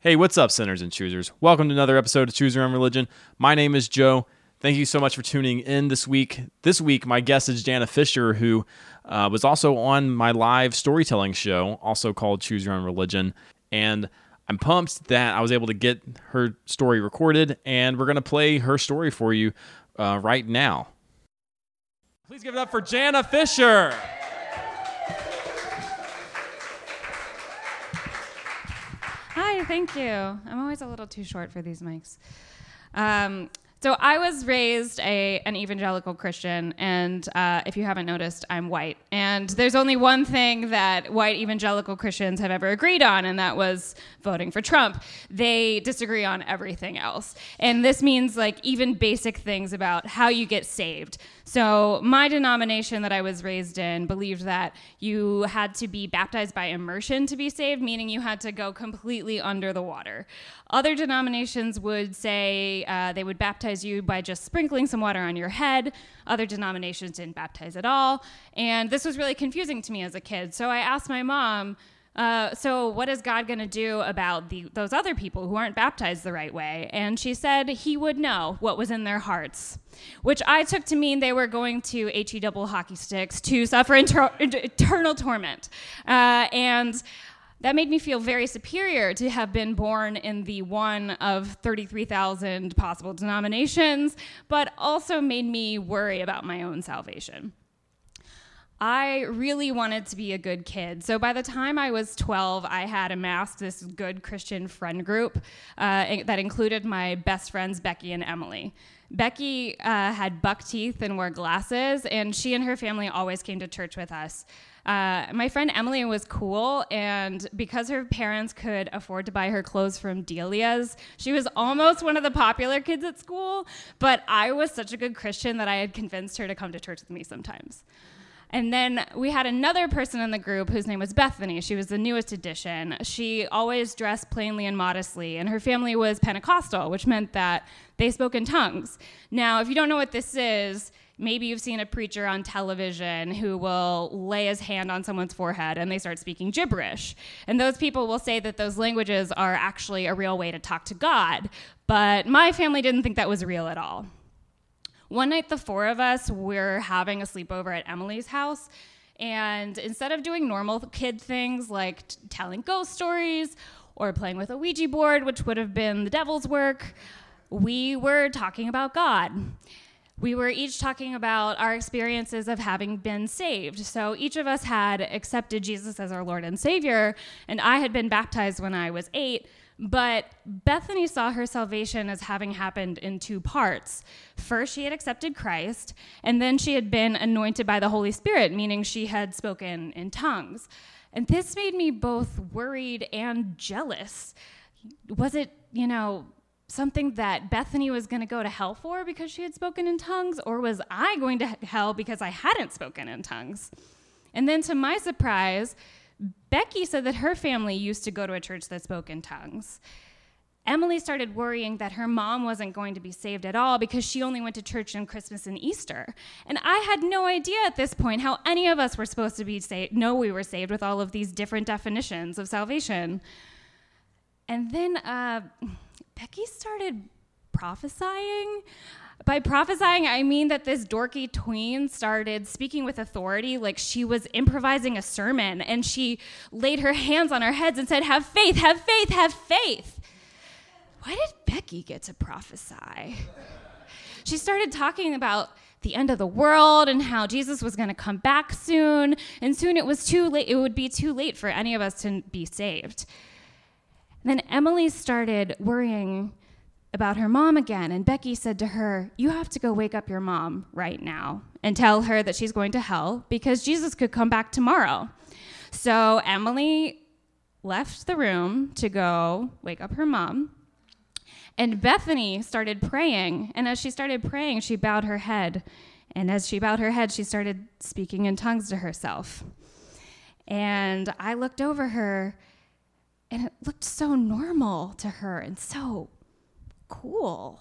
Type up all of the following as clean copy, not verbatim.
Hey, what's up, sinners and choosers? Welcome to another episode of Choose Your Own Religion. My name is Joe. Thank you so much for tuning in this week. This week, my guest is Jana Fisher, who was also on my live storytelling show, also called Choose Your Own Religion. And I'm pumped that I was able to get her story recorded, and we're going to play her story for you right now. Please give it up for Jana Fisher. Hi, thank you. I'm always a little too short for these mics. So I was raised an evangelical Christian, and if you haven't noticed, I'm white. And there's only one thing that white evangelical Christians have ever agreed on, and that was voting for Trump. They disagree on everything else. And this means like even basic things about how you get saved. So my denomination that I was raised in believed that you had to be baptized by immersion to be saved, meaning you had to go completely under the water. Other denominations would say they would baptize you by just sprinkling some water on your head. Other denominations didn't baptize at all. And this was really confusing to me as a kid. So I asked my mom, so what is God going to do about those other people who aren't baptized the right way? And she said he would know what was in their hearts, which I took to mean they were going to HE double hockey sticks to suffer eternal torment. And that made me feel very superior to have been born in the one of 33,000 possible denominations, but also made me worry about my own salvation. I really wanted to be a good kid. So by the time I was 12, I had amassed this good Christian friend group that included my best friends, Becky and Emily. Becky had buck teeth and wore glasses, and she and her family always came to church with us. My friend Emily was cool, and because her parents could afford to buy her clothes from Delia's, she was almost one of the popular kids at school, but I was such a good Christian that I had convinced her to come to church with me sometimes. And then we had another person in the group whose name was Bethany. She was the newest addition. She always dressed plainly and modestly, and her family was Pentecostal, which meant that they spoke in tongues. Now, if you don't know what this is, maybe you've seen a preacher on television who will lay his hand on someone's forehead and they start speaking gibberish. And those people will say that those languages are actually a real way to talk to God. But my family didn't think that was real at all. One night, the four of us were having a sleepover at Emily's house, and instead of doing normal kid things like telling ghost stories or playing with a Ouija board, which would have been the devil's work, we were talking about God. We were each talking about our experiences of having been saved. So each of us had accepted Jesus as our Lord and Savior, and I had been baptized when I was 8, but Bethany saw her salvation as having happened in two parts. First, she had accepted Christ, and then she had been anointed by the Holy Spirit, meaning she had spoken in tongues. And this made me both worried and jealous. Was it, something that Bethany was going to go to hell for because she had spoken in tongues, or was I going to hell because I hadn't spoken in tongues? And then to my surprise, Becky said that her family used to go to a church that spoke in tongues. Emily started worrying that her mom wasn't going to be saved at all because she only went to church on Christmas and Easter. And I had no idea at this point how any of us were supposed to be know we were saved with all of these different definitions of salvation. And then Becky started prophesying. By prophesying, I mean that this dorky tween started speaking with authority like she was improvising a sermon, and she laid her hands on our heads and said, "Have faith, have faith, have faith." Why did Becky get to prophesy? She started talking about the end of the world and how Jesus was going to come back soon, and soon it was too late. It would be too late for any of us to be saved. And then Emily started worrying about her mom again, and Becky said to her, "You have to go wake up your mom right now and tell her that she's going to hell because Jesus could come back tomorrow." So Emily left the room to go wake up her mom, and Bethany started praying, and as she started praying, she bowed her head, and as she bowed her head, she started speaking in tongues to herself. And I looked over her, and it looked so normal to her and so cool.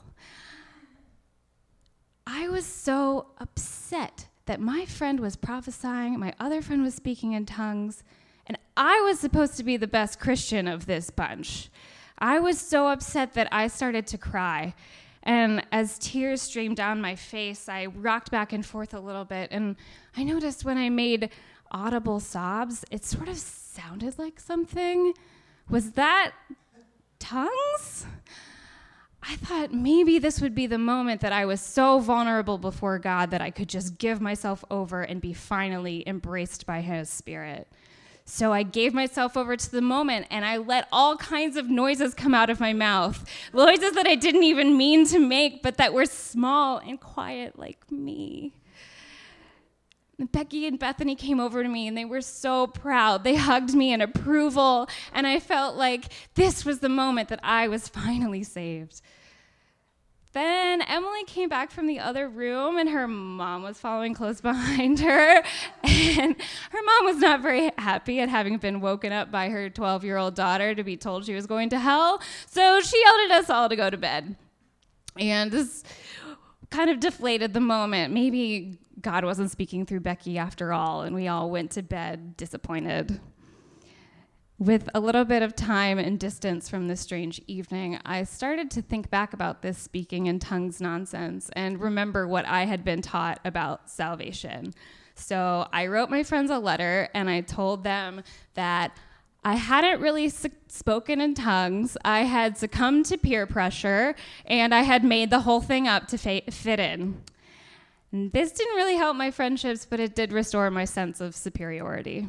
I was so upset that my friend was prophesying, my other friend was speaking in tongues, and I was supposed to be the best Christian of this bunch. I was so upset that I started to cry. And as tears streamed down my face, I rocked back and forth a little bit. And I noticed when I made audible sobs, it sort of sounded like something. Was that tongues? I thought maybe this would be the moment that I was so vulnerable before God that I could just give myself over and be finally embraced by his Spirit. So I gave myself over to the moment, and I let all kinds of noises come out of my mouth. Noises that I didn't even mean to make, but that were small and quiet like me. And Becky and Bethany came over to me, and they were so proud. They hugged me in approval, and I felt like this was the moment that I was finally saved. Then Emily came back from the other room, and her mom was following close behind her. And her mom was not very happy at having been woken up by her 12-year-old daughter to be told she was going to hell. So she yelled at us all to go to bed. And this kind of deflated the moment. Maybe God wasn't speaking through Becky after all, and we all went to bed disappointed. With a little bit of time and distance from this strange evening, I started to think back about this speaking in tongues nonsense and remember what I had been taught about salvation. So I wrote my friends a letter, and I told them that I hadn't really spoken in tongues. I had succumbed to peer pressure, and I had made the whole thing up to fit in. And this didn't really help my friendships, but it did restore my sense of superiority.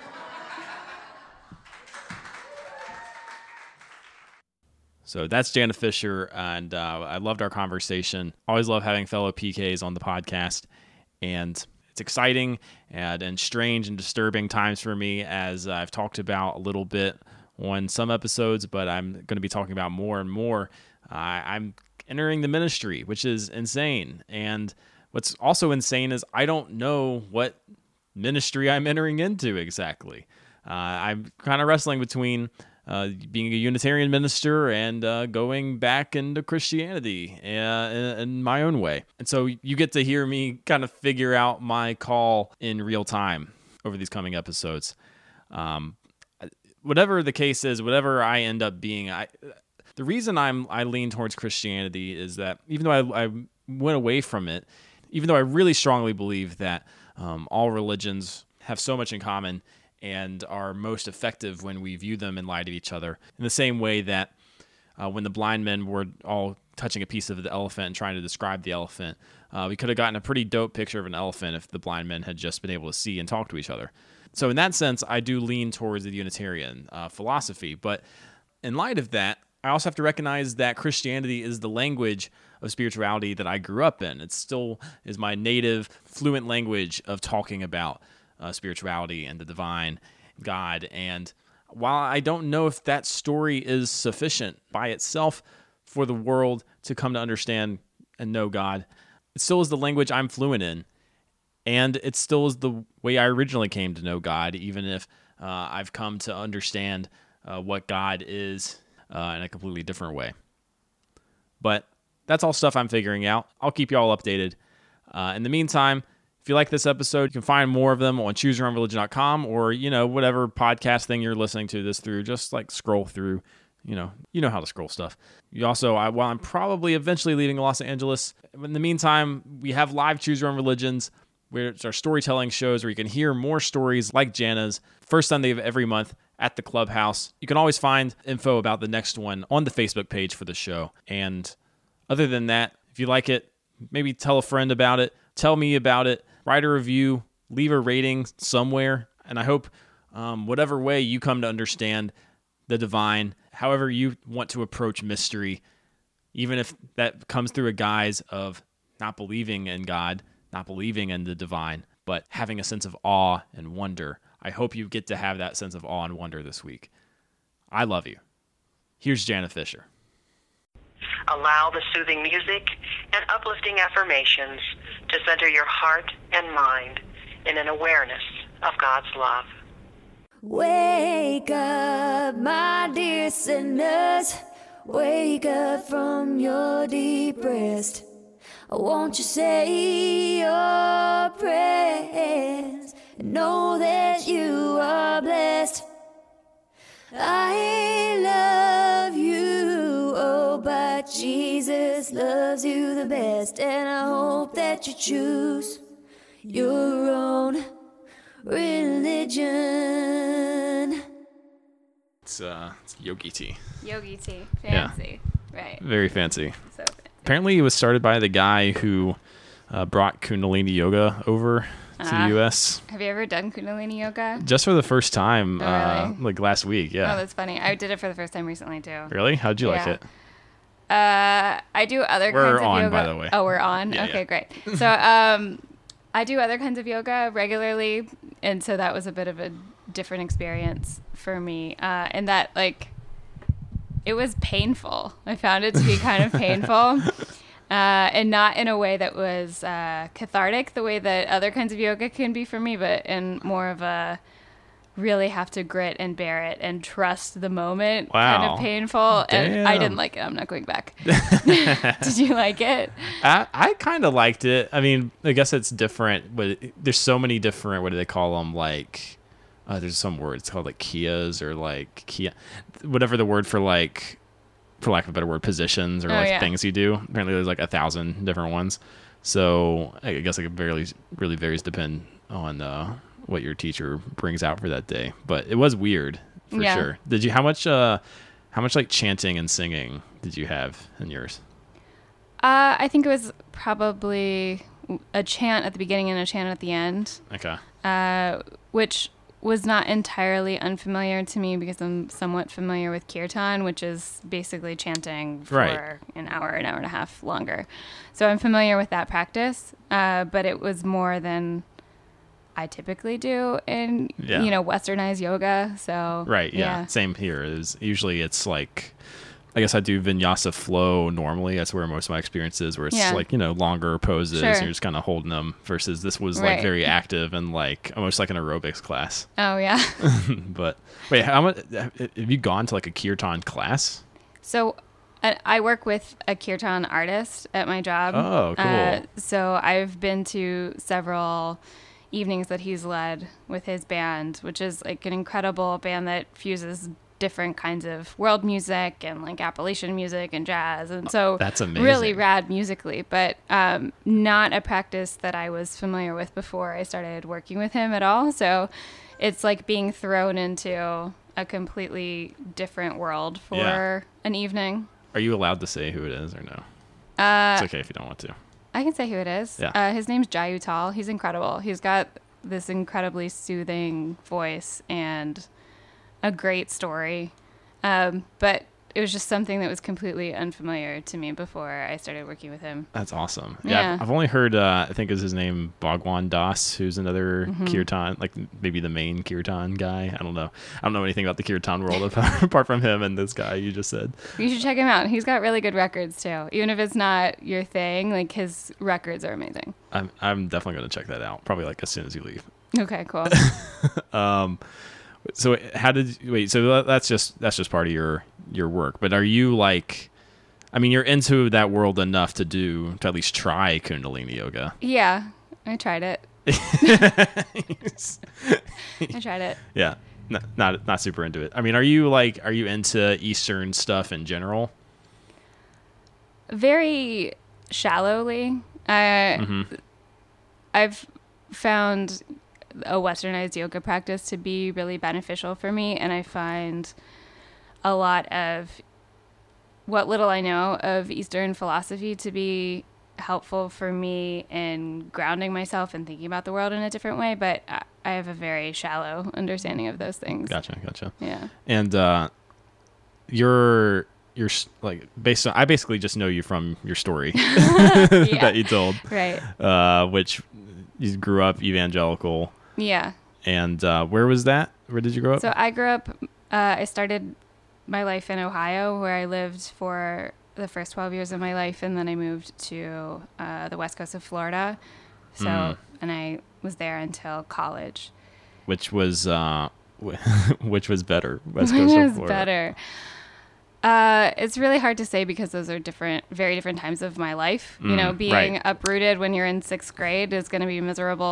So that's Jana Fisher, and I loved our conversation. Always love having fellow PKs on the podcast, and it's exciting and strange and disturbing times for me, as I've talked about a little bit on some episodes, but I'm going to be talking about more and more. I'm entering the ministry, which is insane, and what's also insane is I don't know what ministry I'm entering into exactly. I'm kind of wrestling between being a Unitarian minister and going back into Christianity in my own way. And so you get to hear me kind of figure out my call in real time over these coming episodes. Whatever the case is, whatever I end up being, the reason I lean towards Christianity is that even though I went away from it, even though I really strongly believe that all religions have so much in common and are most effective when we view them in light of each other, in the same way that when the blind men were all touching a piece of the elephant and trying to describe the elephant, we could have gotten a pretty dope picture of an elephant if the blind men had just been able to see and talk to each other. So in that sense, I do lean towards the Unitarian philosophy. But in light of that, I also have to recognize that Christianity is the language of spirituality that I grew up in. It still is my native, fluent language of talking about spirituality and the divine, God. And while I don't know if that story is sufficient by itself for the world to come to understand and know God, it still is the language I'm fluent in. And it still is the way I originally came to know God, even if I've come to understand what God is in a completely different way. But that's all stuff I'm figuring out. I'll keep you all updated. In the meantime, if you like this episode, you can find more of them on chooseyourOwnReligion.com or, whatever podcast thing you're listening to this through. Just like scroll through, you know how to scroll stuff. You also, while I'm probably eventually leaving Los Angeles, in the meantime, we have live Choose Your Own Religions, where it's our storytelling shows where you can hear more stories like Jana's, first Sunday of every month at the Clubhouse. You can always find info about the next one on the Facebook page for the show. And other than that, if you like it, maybe tell a friend about it, tell me about it, write a review, leave a rating somewhere. And I hope whatever way you come to understand the divine, however you want to approach mystery, even if that comes through a guise of not believing in God, not believing in the divine, but having a sense of awe and wonder. I hope you get to have that sense of awe and wonder this week. I love you. Here's Jana Fisher. Allow the soothing music and uplifting affirmations to center your heart and mind in an awareness of God's love. Wake up, my dear sinners. Wake up from your deep rest. Won't you say your prayers and know that you are blessed? I love you. loves you the best, and I hope that you choose your own religion. It's yogi tea. Yogi tea. Yeah. Fancy. Right. Very fancy. So fancy. Apparently, it was started by the guy who brought Kundalini yoga over to the U.S. Have you ever done Kundalini yoga? just for the first time, Oh, really? like last week. Oh, Yeah. that's funny. I did it for the first time recently too. Really? How'd you like Yeah. it? I do other We're kinds of on, yoga. by the way. Oh, we're on? Yeah, Okay, yeah. great. So I do other kinds of yoga regularly, and so that was a bit of a different experience for me. And that, like, it was painful. I found it to be kind of painful. And not in a way that was cathartic, the way that other kinds of yoga can be for me, but in more of a really have to grit and bear it and trust the moment kind Wow. of painful. And I Damn. didn't like it. I'm not going back. Did you like it? I kind of liked it. I mean, I guess it's different, but there's so many different, what do they call them? Like, there's some words called like Kias or like Kia, whatever the word for like, for lack of a better word, positions or like yeah. things you do. Apparently there's like 1,000 different ones. So I guess it really varies depend on what your teacher brings out for that day. But it was weird for Yeah. sure. Did you, how much like chanting and singing did you have in yours? I think it was probably a chant at the beginning and a chant at the end, Okay. which was not entirely unfamiliar to me because I'm somewhat familiar with kirtan, which is basically chanting for Right. an hour and a half longer. So I'm familiar with that practice, but it was more than I typically do in, Yeah. westernized yoga. So Right. Yeah. Same here. Usually it's like, I guess I do vinyasa flow normally. That's where most of my experience is, where it's Yeah. like, longer poses Sure. and you're just kind of holding them, versus this was like Right. very active and like almost like an aerobics class. Oh, yeah. But wait, how much have you gone to like a kirtan class? So I work with a kirtan artist at my job. Oh, cool. So I've been to several evenings that he's led with his band, which is like an incredible band that fuses different kinds of world music and like Appalachian music and jazz. And so That's amazing. really rad musically, but not a practice that I was familiar with before I started working with him at all. So it's like being thrown into a completely different world for Yeah. an evening. Are you allowed to say who it is or no? It's okay if you don't want to. I can say who it is. Yeah. His name's Jayu Tal. He's incredible. He's got this incredibly soothing voice and a great story. But it was just something that was completely unfamiliar to me before I started working with him. That's awesome. Yeah. I've only heard, I think is his name, Bhagwan Das, who's another Mm-hmm. kirtan, like maybe the main kirtan guy. I don't know. I don't know anything about the kirtan world apart from him and this guy you just said. You should check him out. He's got really good records too. Even if it's not your thing, like his records are amazing. I'm definitely going to check that out. Probably like as soon as you leave. Okay, cool. So how did you, wait? So that's just part of your work. But are you like, I mean, you're into that world enough to at least try Kundalini yoga. Yeah, I tried it. I tried it. Yeah, not super into it. I mean, are you into Eastern stuff in general? Very shallowly. I've found a westernized yoga practice to be really beneficial for me, and I find a lot of what little I know of Eastern philosophy to be helpful for me in grounding myself and thinking about the world in a different way, but I have a very shallow understanding of those things. Gotcha. Yeah. And you're like, based on, I basically just know you from your story that you told, Right. which you grew up evangelical. Yeah. And where was that? Where did you grow up? So I grew up, I started my life in Ohio, where I lived for the first 12 years of my life, and then I moved to the west coast of Florida. So, and I was there until college. Which was better? West Coast It of was Florida. better. It's really hard to say because those are very different times of my life. Being right. uprooted when you're in sixth grade is going to be miserable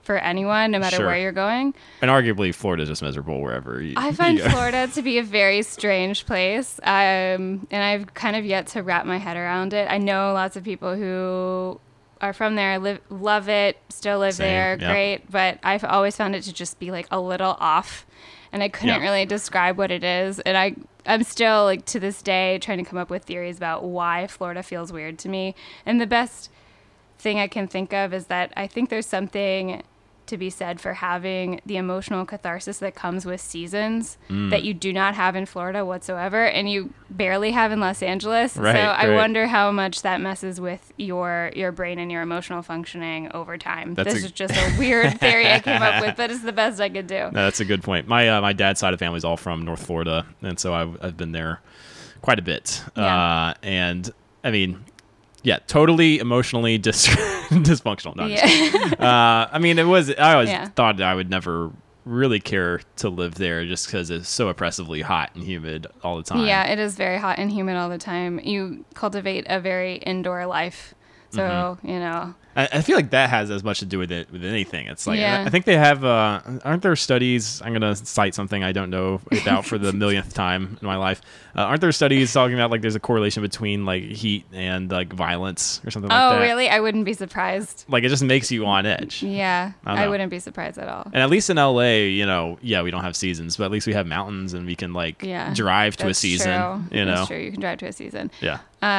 for anyone, no matter Sure. where you're going. And arguably, Florida's just miserable wherever you I find you go. Florida to be a very strange place, and I've kind of yet to wrap my head around it. I know lots of people who are from there, love it, still live Same, there, yeah. great, but I've always found it to just be like a little off, and I couldn't Yeah. really describe what it is, and I'm still, like, to this day trying to come up with theories about why Florida feels weird to me, and the best thing I can think of is that I think there's something to be said for having the emotional catharsis that comes with seasons that you do not have in Florida whatsoever, and you barely have in Los Angeles. Right, so I right. wonder how much that messes with your brain and your emotional functioning over time. That's This a- is just a weird theory I came up with, but it's the best I could do. No, that's a good point. My dad's side of the family is all from North Florida, and so I've been there quite a bit. Yeah. And I mean, yeah, totally emotionally dysfunctional. No, I'm just kidding. Yeah. I mean, I always Yeah. thought I would never really care to live there just because it's so oppressively hot and humid all the time. Yeah, it is very hot and humid all the time. You cultivate a very indoor life. So, Mm-hmm. you know, I feel like that has as much to do with it with anything. It's like Yeah. I think they have. Aren't there studies? I'm gonna cite something I don't know about for the millionth time in my life. Aren't there studies talking about like there's a correlation between like heat and like violence or something like oh, that? really? I wouldn't be surprised. Like it just makes you on edge. Yeah, I don't I know. wouldn't be surprised at all. And at least in LA, you know, yeah, we don't have seasons, but at least we have mountains and we can like Yeah, drive to a that's season. True. You know, That's true. You can drive to a season. yeah.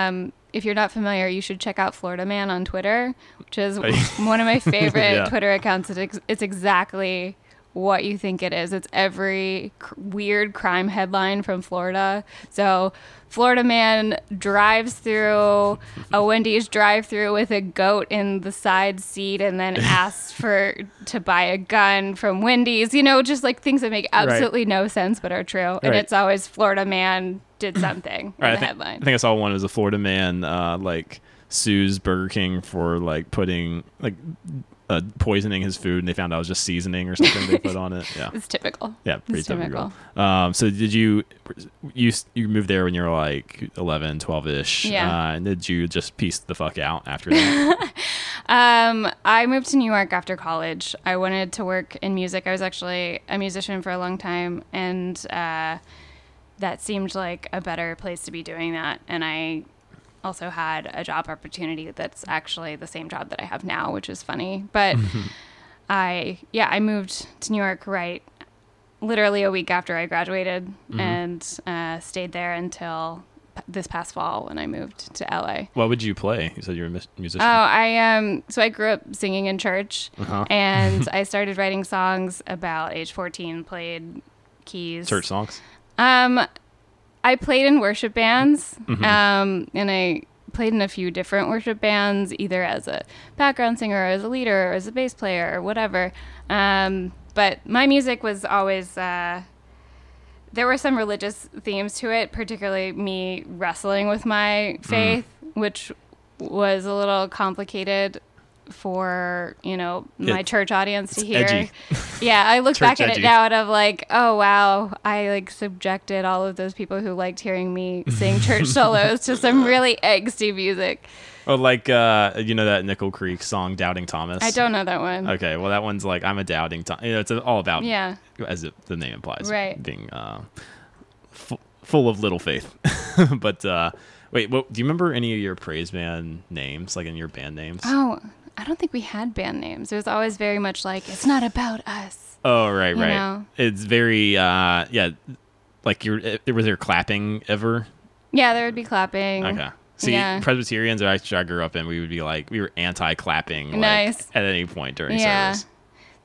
If you're not familiar, you should check out Florida Man on Twitter, which is Oh, one of my favorite Yeah. Twitter accounts. It's exactly what you think it is. It's every weird crime headline from Florida. So, Florida Man drives through a Wendy's drive-through with a goat in the side seat, and then asks to buy a gun from Wendy's. You know, just like things that make absolutely no sense but are true. And Right. it's always Florida Man did something in Right, the headline. I think I saw one as a Florida man like sues Burger King for like putting like poisoning his food, and they found out it was just seasoning or something they put on it. Yeah, It's typical. yeah, pretty It's typical. typical. So did you moved there when you were like 11, 12-ish? Yeah. And did you just piece the fuck out after that? I moved to New York after college. I wanted to work in music. I was actually a musician for a long time, and that seemed like a better place to be doing that. And I also had a job opportunity that's actually the same job that I have now, which is funny. But I moved to New York literally a week after I graduated, and stayed there until this past fall when I moved to LA. What would you play? You said you were a musician. So I grew up singing in church, Uh-huh. and I started writing songs about age 14, played keys. Church songs. I played in worship bands, Mm-hmm. and I played in a few different worship bands, either as a background singer, or as a leader, or as a bass player, or whatever. But my music was always, there were some religious themes to it, particularly me wrestling with my faith, which was a little complicated for, my church audience to hear. edgy. Yeah, I look Church back at edgy. it now and I'm like, oh wow, I like subjected all of those people who liked hearing me sing church solos to some really angsty music. Oh, like you know that Nickel Creek song "Doubting Thomas." I don't know that one. Okay, well that one's like I'm a doubting Thomas. It's all about Yeah. as the name implies, Right. being full of little faith. But wait, do you remember any of your praise band names, like in your band names? Oh, I don't think we had band names. It was always very much like, it's not about us. Oh, right. You know? It's very yeah. Like was there clapping ever? Yeah, there would be clapping. Okay. See, Yeah. Presbyterians, or actually I grew up in, we would be like, we were anti-clapping like, Nice. at any point during Yeah. service.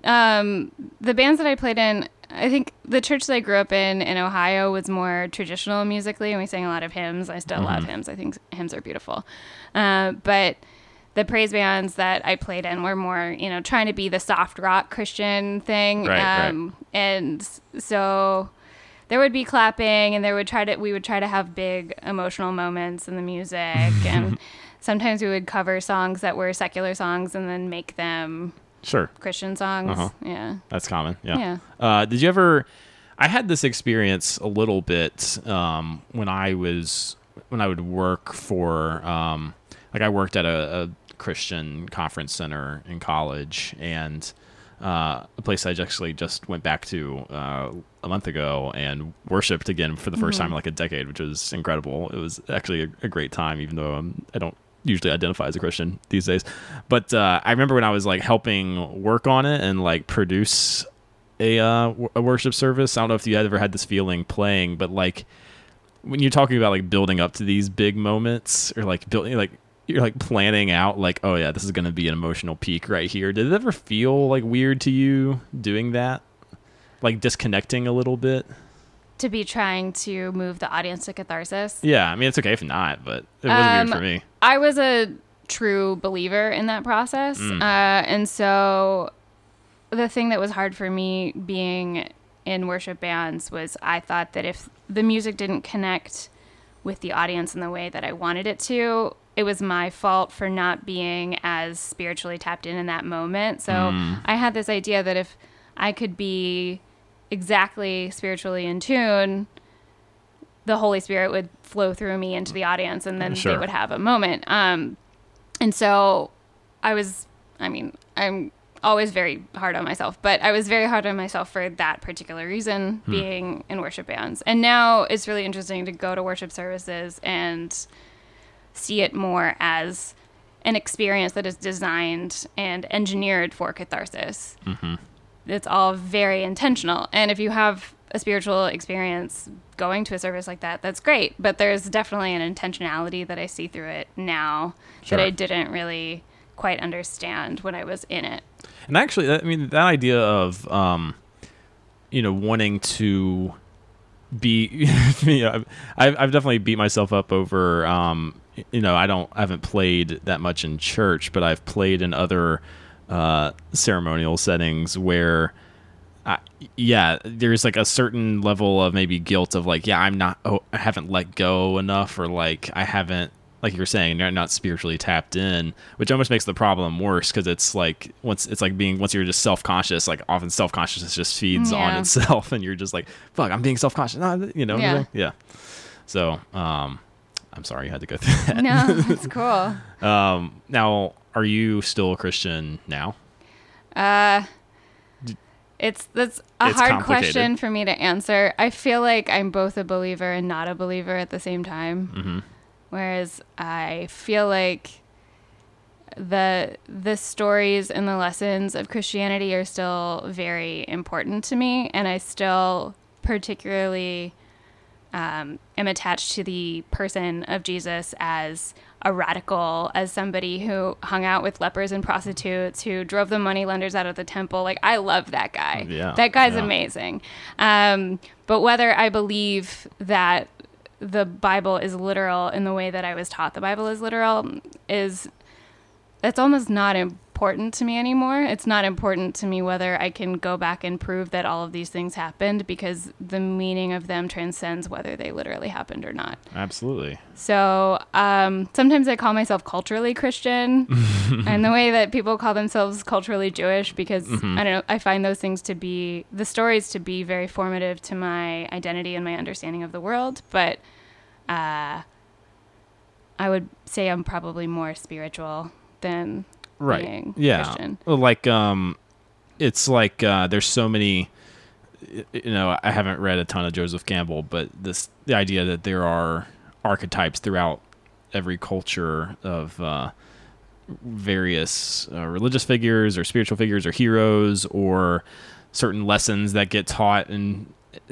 The bands that I played in, I think the church that I grew up in Ohio was more traditional musically, and we sang a lot of hymns. I still love hymns. I think hymns are beautiful. But the praise bands that I played in were more, trying to be the soft rock Christian thing. Right. And so there would be clapping, and we would try to have big emotional moments in the music. And sometimes we would cover songs that were secular songs and then make them Sure. Christian songs. Uh-huh. Yeah. That's common. Yeah. Yeah. Did you ever? I had this experience a little bit when I would work for I worked at a Christian conference center in college, and a place I actually just went back to a month ago and worshipped again for the first time in like a decade, which was incredible. It was actually a great time, even though I don't usually identify as a Christian these days. But I remember when I was like helping work on it and like produce a worship service. I don't know if you ever had this feeling playing, but like when you're talking about like building up to these big moments, or like building, like you're like planning out like, oh yeah, this is going to be an emotional peak right here. Did it ever feel like weird to you doing that? Like disconnecting a little bit? To be trying to move the audience to catharsis? Yeah, I mean, it's okay if not, but it was weird for me. I was a true believer in that process. And so the thing that was hard for me being in worship bands was I thought that if the music didn't connect with the audience in the way that I wanted it to, it was my fault for not being as spiritually tapped in that moment. So I had this idea that if I could be exactly spiritually in tune, the Holy Spirit would flow through me into the audience, and then they would have a moment. And so I'm always very hard on myself, but I was very hard on myself for that particular reason, being in worship bands. And now it's really interesting to go to worship services and see it more as an experience that is designed and engineered for catharsis. It's all very intentional. And if you have a spiritual experience going to a service like that, that's great. But there's definitely an intentionality that I see through it now that I didn't really quite understand when I was in it. And actually, I mean, that idea of, wanting to be, I've definitely beat myself up over, I haven't played that much in church, but I've played in other ceremonial settings where, there's like a certain level of maybe guilt of like, I haven't let go enough, or like I haven't, like you were saying, you're not spiritually tapped in, which almost makes the problem worse, because it's like once you're just self-conscious, like often self-consciousness just feeds on itself, and you're just like, fuck, I'm being self-conscious, So I'm sorry you had to go through that. No, it's cool. Now, are you still a Christian now? That's a hard question for me to answer. I feel like I'm both a believer and not a believer at the same time. Whereas I feel like the stories and the lessons of Christianity are still very important to me, and I still particularly am attached to the person of Jesus as a radical, as somebody who hung out with lepers and prostitutes, who drove the moneylenders out of the temple. Like, I love that guy. Yeah, that guy's amazing. But whether I believe that the Bible is literal in the way that I was taught the Bible is literal that's almost not important to me anymore. It's not important to me whether I can go back and prove that all of these things happened, because the meaning of them transcends whether they literally happened or not. Absolutely. So sometimes I call myself culturally Christian, and the way that people call themselves culturally Jewish, because I don't know, I find those things the stories to be very formative to my identity and my understanding of the world. But I would say I'm probably more spiritual than being Christian. Like it's like there's so many, I haven't read a ton of Joseph Campbell, but the idea that there are archetypes throughout every culture of various religious figures or spiritual figures or heroes, or certain lessons that get taught in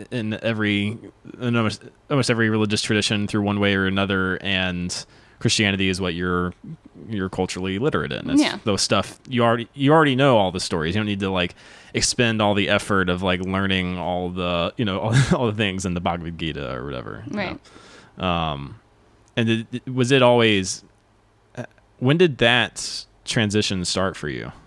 almost every religious tradition through one way or another, and Christianity is what you're culturally literate in. It's those stuff you already know all the stories. You don't need to like expend all the effort of like learning all the all the things in the Bhagavad Gita or whatever. Right. And was it always? When did that transition start for you?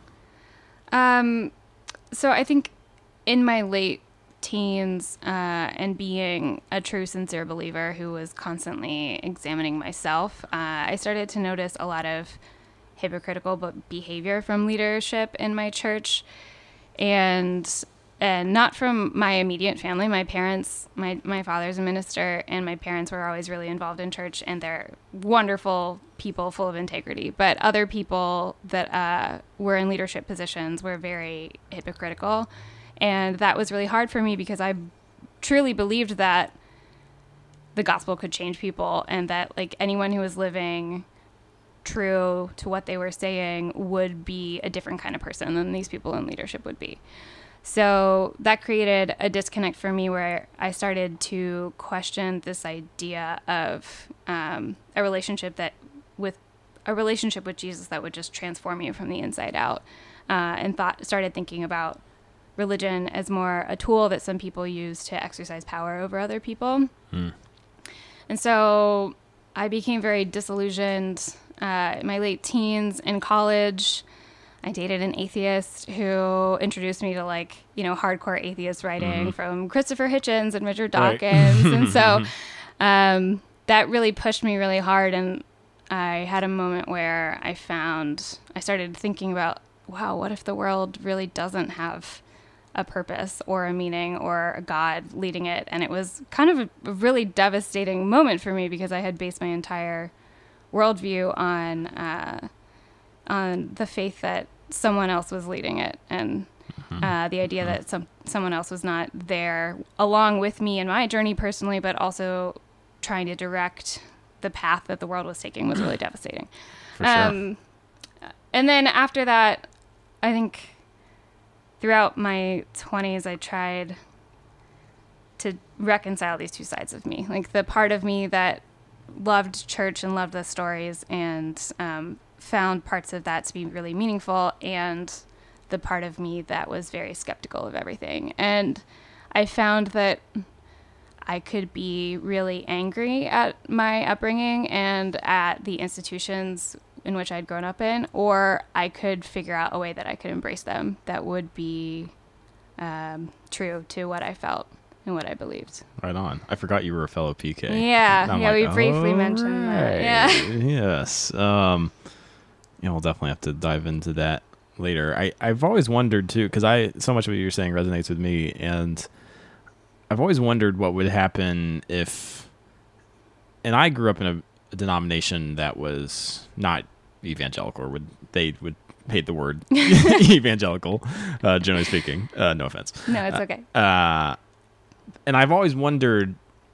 So I think in my late teens, and being a true, sincere believer who was constantly examining myself, I started to notice a lot of hypocritical behavior from leadership in my church. And and not from my immediate family. My parents, my father's a minister, and my parents were always really involved in church, and they're wonderful people full of integrity. But other people that were in leadership positions were very hypocritical. And that was really hard for me because I truly believed that the gospel could change people, and that like anyone who was living true to what they were saying would be a different kind of person than these people in leadership would be. So that created a disconnect for me where I started to question this idea of a relationship with Jesus that would just transform you from the inside out, and started thinking about religion as more a tool that some people use to exercise power over other people. And so I became very disillusioned in my late teens. In college, I dated an atheist who introduced me to hardcore atheist writing from Christopher Hitchens and Richard Dawkins. Right. And so that really pushed me really hard. And I had a moment where I started thinking about, wow, what if the world really doesn't have a purpose or a meaning or a God leading it? And it was kind of a really devastating moment for me because I had based my entire worldview on the faith that someone else was leading it, and the idea that someone else was not there along with me in my journey personally, but also trying to direct the path that the world was taking was really devastating. For sure. And then after that, I think throughout my 20s, I tried to reconcile these two sides of me, like the part of me that loved church and loved the stories and found parts of that to be really meaningful, and the part of me that was very skeptical of everything. And I found that I could be really angry at my upbringing and at the institutions in which I'd grown up in, or I could figure out a way that I could embrace them that would be true to what I felt and what I believed. Right on. I forgot you were a fellow PK. Yeah, we briefly mentioned that. Yeah. Yes. We'll definitely have to dive into that later. I've always wondered too, because so much of what you're saying resonates with me, and I've always wondered what would happen if, and I grew up in a denomination that was not evangelical, or they would hate the word evangelical, generally speaking. No offense. No, it's okay. And I've always wondered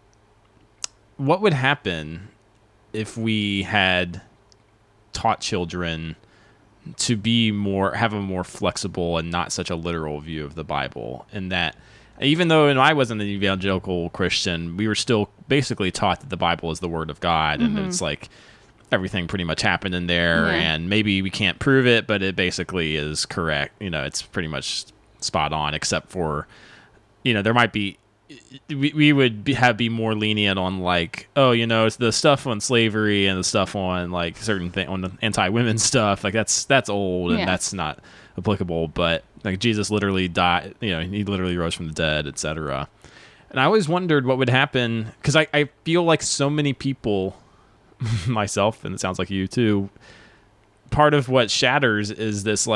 what would happen if we had taught children to have a more flexible and not such a literal view of the Bible, and that even though I wasn't an evangelical Christian, we were still basically taught that the Bible is the Word of God, and it's like everything pretty much happened in there, and maybe we can't prove it, but it basically is correct. It's pretty much spot on, except for, there might be, we would be more lenient on it's the stuff on slavery and the stuff on like certain thing on the anti-women stuff, like that's old and that's not applicable, but like Jesus literally died, he literally rose from the dead, etc. And I always wondered what would happen, because I feel like so many people, myself, and it sounds like you too, part of what shatters is this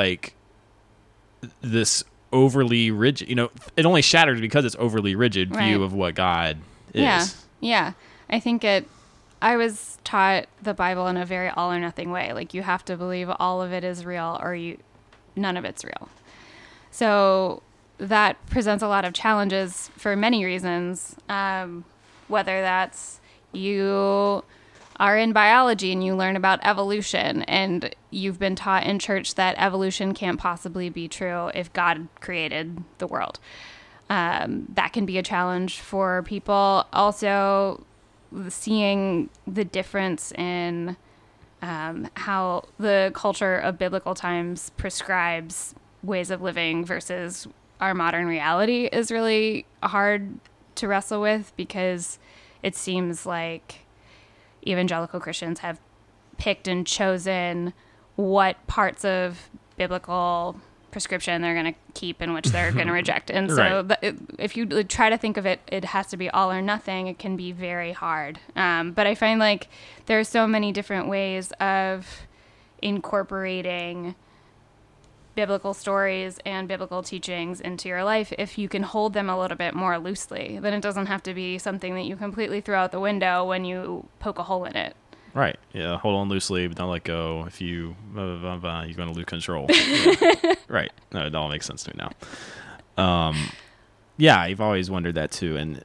overly rigid, it only shatters because it's overly rigid view of what God is. Yeah. I think I was taught the Bible in a very all or nothing way. Like, you have to believe all of it is real or none of it's real. So that presents a lot of challenges for many reasons, whether that's you are in biology and you learn about evolution and you've been taught in church that evolution can't possibly be true if God created the world. That can be a challenge for people. Also, seeing the difference in how the culture of biblical times prescribes ways of living versus our modern reality is really hard to wrestle with, because it seems like evangelical Christians have picked and chosen what parts of biblical prescription they're going to keep and which they're going to reject. And so if you try to think of it, it has to be all or nothing. It can be very hard. But I find like there are so many different ways of incorporating biblical stories and biblical teachings into your life if you can hold them a little bit more loosely. Then it doesn't have to be something that you completely throw out the window when you poke a hole in it. Right. Yeah. Hold on loosely, but don't let go. If you, you're going to lose control. Yeah. Right. No, it all makes sense to me now. Yeah, I've always wondered that too. And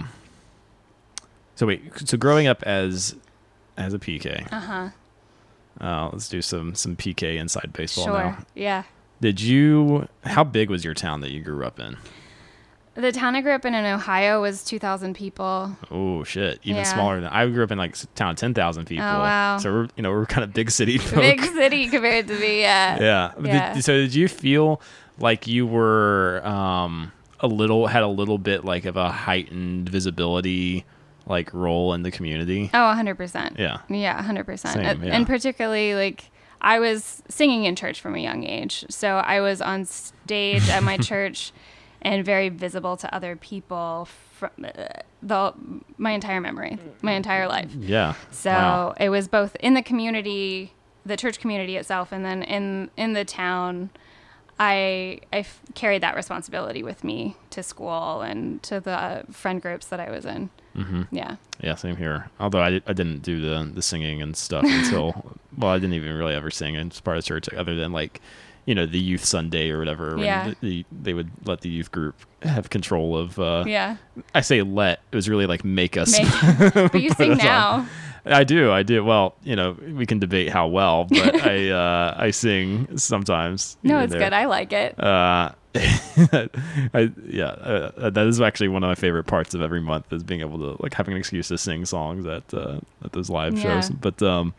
so growing up as a PK. Let's do some PK inside baseball now. Yeah. How big was your town that you grew up in? The town I grew up in Ohio was 2,000 people. Oh shit! Even smaller than I grew up in, like a town of 10,000 people. Oh wow! So we're kind of big city folk. Big city compared to me, yeah. Yeah. So did you feel like you were had a little bit like of a heightened visibility like role in the community? Oh, 100%. Yeah. Yeah, 100%. Same, yeah. And particularly like I was singing in church from a young age, so I was on stage at my church. And very visible to other people from my entire memory, my entire life. Yeah. So It was both in the community, the church community itself, and then in the town. I carried that responsibility with me to school and to the friend groups that I was in. Mm-hmm. Yeah. Yeah, same here. Although I didn't do the singing and stuff until, well, I didn't even really ever sing as part of church other than like, the youth Sunday or whatever. When they would let the youth group have control of. I say let. It was really like make us. But you sing now. I do. Well, we can debate how well, but I sing sometimes. No, it's good. I like it. That is actually one of my favorite parts of every month is being able to like having an excuse to sing songs at those live shows. But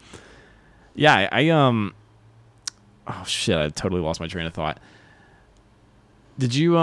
oh shit, I totally lost my train of thought. Did you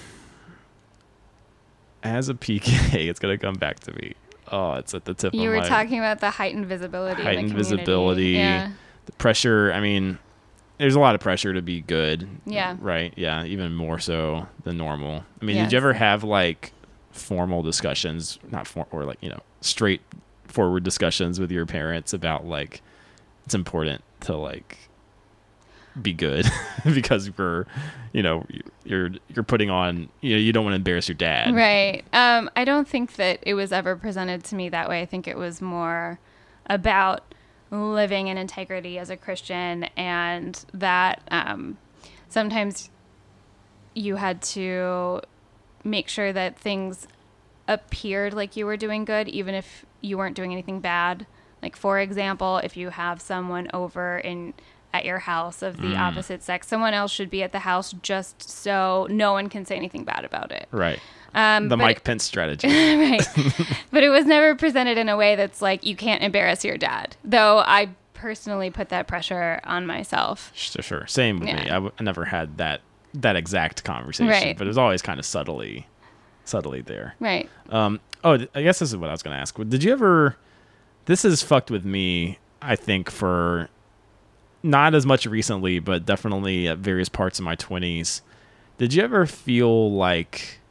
as a PK, it's gonna come back to me. Oh, it's at the tip of my... You were talking about the heightened visibility heightened in the community. Visibility. Yeah. The pressure, I mean, there's a lot of pressure to be good. Yeah. Right? Yeah, even more so than normal. I mean, Yes. Did you ever have like formal discussions, or like, straightforward discussions with your parents about like it's important to like be good because you're putting on, you don't want to embarrass your dad. Right. I don't think that it was ever presented to me that way. I think it was more about living in integrity as a Christian, and that sometimes you had to make sure that things appeared like you were doing good, even if you weren't doing anything bad. Like, for example, if you have someone over at your house of the opposite sex, someone else should be at the house just so no one can say anything bad about it. Right. The Mike Pence strategy. Right. But it was never presented in a way that's like, you can't embarrass your dad. Though I personally put that pressure on myself. Sure. Same with me. I never had that exact conversation, right. But it was always kind of subtly there. Right. I guess this is what I was going to ask. Did you ever, this has fucked with me, I think, for not as much recently, but definitely at various parts of my 20s. Did you ever feel like,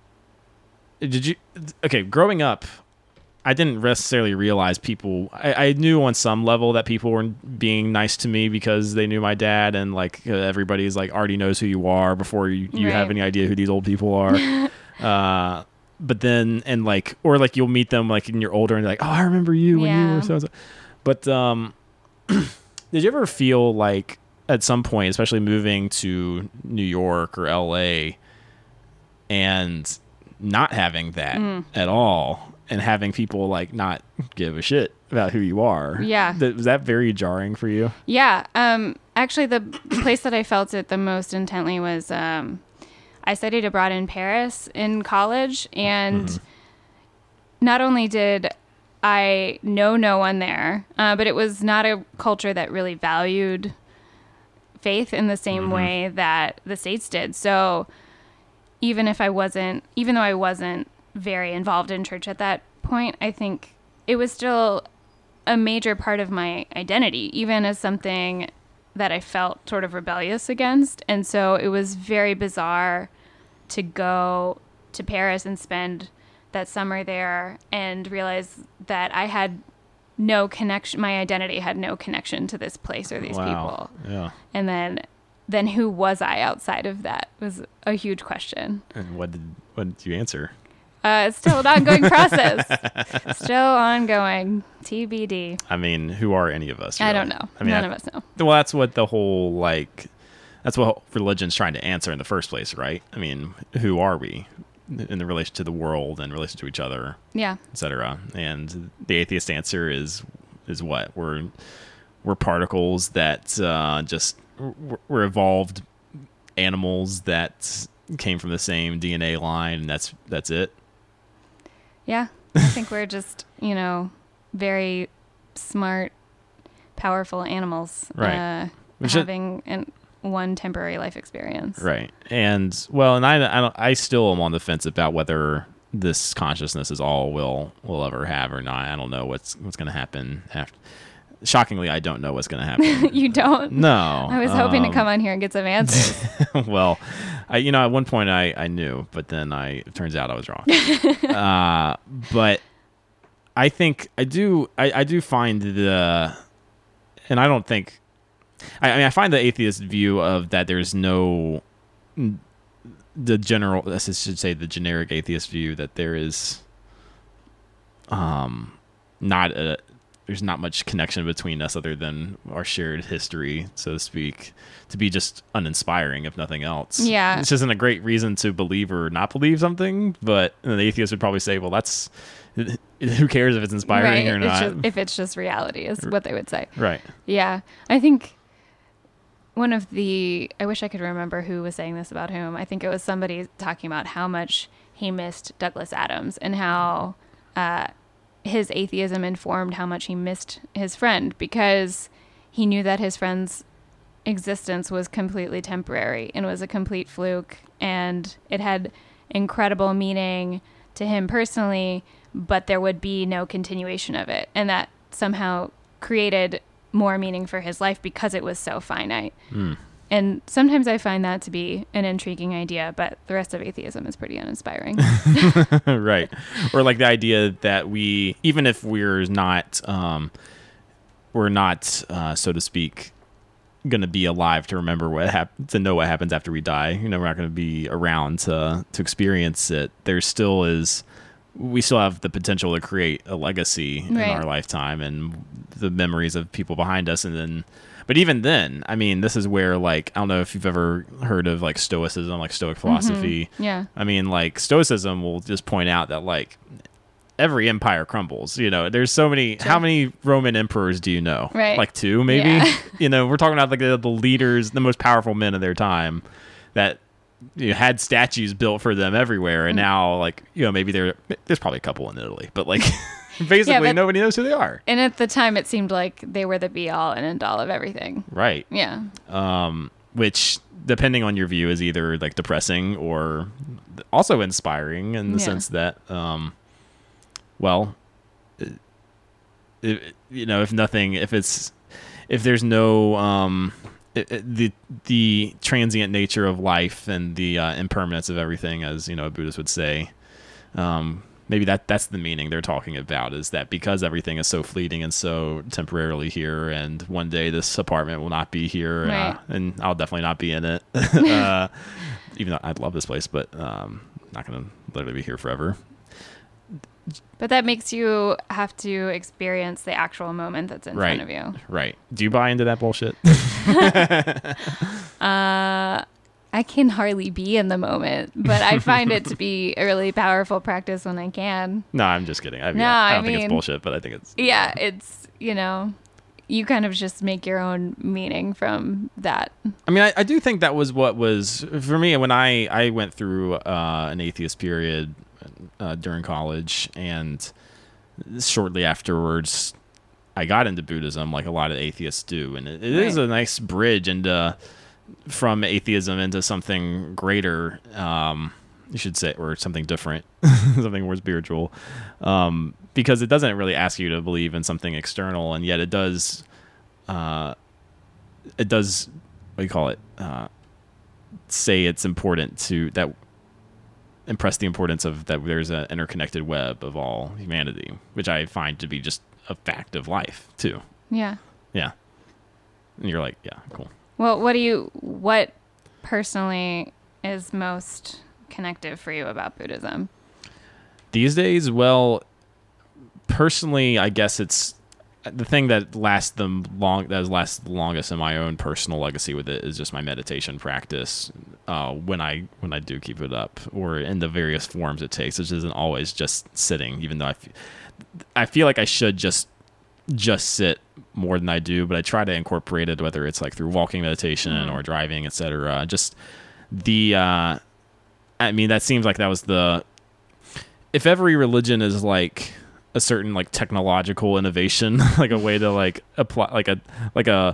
growing up, I didn't necessarily realize people, I knew on some level that people were being nice to me because they knew my dad, and like everybody's like already knows who you are before you right. have any idea who these old people are. But then, and like, or like you'll meet them like when you're older and you're like, oh, I remember you when you were so. But, did you ever feel like at some point, especially moving to New York or LA and not having that at all, and having people like not give a shit about who you are? Yeah. Was that very jarring for you? Yeah. Actually, the place that I felt it the most intently was I studied abroad in Paris in college, and not only did I know no one there, but it was not a culture that really valued faith in the same way that the States did. So even though I wasn't very involved in church at that point, I think it was still a major part of my identity, even as something that I felt sort of rebellious against. And so it was very bizarre to go to Paris and spend that summer there and realize that I had no connection. My identity had no connection to this place or these people. Yeah. And then then who was I outside of that was a huge question. And what did you answer? It's still an ongoing process. Still ongoing. TBD. I mean, who are any of us? Really? I don't know. I mean, None of us know. Well, that's what the whole, like, that's what religion's trying to answer in the first place, right? I mean, who are we in the relation to the world and relation to each other, Yeah. etc. And the atheist answer is what? We're particles that we're evolved animals that came from the same DNA line, and that's it. Yeah. I think we're just, very smart, powerful animals. Right. Having one temporary life experience. Right. And I still am on the fence about whether this consciousness is all we'll ever have or not. I don't know what's going to happen after. Shockingly, I don't know what's going to happen. You don't? No. I was hoping to come on here and get some answers. Well, at one point I knew, but then it turns out I was wrong. But I think I do find and I don't think, I find the atheist view of that there's no, the generic atheist view that there is, there's not much connection between us other than our shared history, so to speak, to be just uninspiring, if nothing else. Yeah. This isn't a great reason to believe or not believe something, but the atheist would probably say, well, that's, who cares if it's inspiring right. or not? If it's just reality is what they would say. Right. Yeah. I think I wish I could remember who was saying this about whom. I think it was somebody talking about how much he missed Douglas Adams and how, his atheism informed how much he missed his friend, because he knew that his friend's existence was completely temporary and was a complete fluke, and it had incredible meaning to him personally, but there would be no continuation of it, and that somehow created more meaning for his life because it was so finite. And sometimes I find that to be an intriguing idea, but the rest of atheism is pretty uninspiring. Right. Or like the idea that even if we're not, so to speak, going to be alive to remember to know what happens after we die. We're not going to be around to experience it. We still have the potential to create a legacy in our lifetime and the memories of people behind us. But even then, I mean, this is where, like, I don't know if you've ever heard of, like, Stoicism, like Stoic philosophy. Mm-hmm. Yeah. I mean, like, Stoicism will just point out that, like, every empire crumbles. There's so many. Sure. How many Roman emperors do you know? Right. Like 2, maybe? Yeah. We're talking about, like, the leaders, the most powerful men of their time that had statues built for them everywhere. And now, like, maybe there's probably a couple in Italy. But, like... Basically, nobody knows who they are. And at the time, it seemed like they were the be-all and end-all of everything. Right. Yeah. Which, depending on your view, is either, like, depressing or also inspiring in the sense that, if nothing, if there's no, the transient nature of life and the impermanence of everything, as, a Buddhist would say, maybe that's the meaning they're talking about, is that because everything is so fleeting and so temporarily here, and one day this apartment will not be here, right. And I'll definitely not be in it, even though I'd love this place, but not going to literally be here forever. But that makes you have to experience the actual moment that's in front of you. Right. Do you buy into that bullshit? I can hardly be in the moment, but I find it to be a really powerful practice when I can. No, I'm just kidding. I don't think it's bullshit, but I think it's... Yeah, it's, you kind of just make your own meaning from that. I mean, I do think that was what was... For me, when I went through an atheist period during college, and shortly afterwards, I got into Buddhism, like a lot of atheists do. And it is a nice bridge from atheism into something greater, you should say, or something different, something more spiritual, because it doesn't really ask you to believe in something external, and yet it does, what do you call it, say it's important to that, impress the importance of that there's an interconnected web of all humanity, which I find to be just a fact of life too. Yeah. Yeah. And you're like, yeah, cool. Well, what personally is most connective for you about Buddhism? These days, well, personally, I guess it's the thing that lasts the longest in my own personal legacy with it is just my meditation practice. When I do keep it up, or in the various forms it takes, which isn't always just sitting, even though I feel like I should just sit more than I do, but I try to incorporate it, whether it's like through walking meditation or driving, etc. Just I mean, that seems like that was if every religion is like a certain like technological innovation, like a way to like apply like a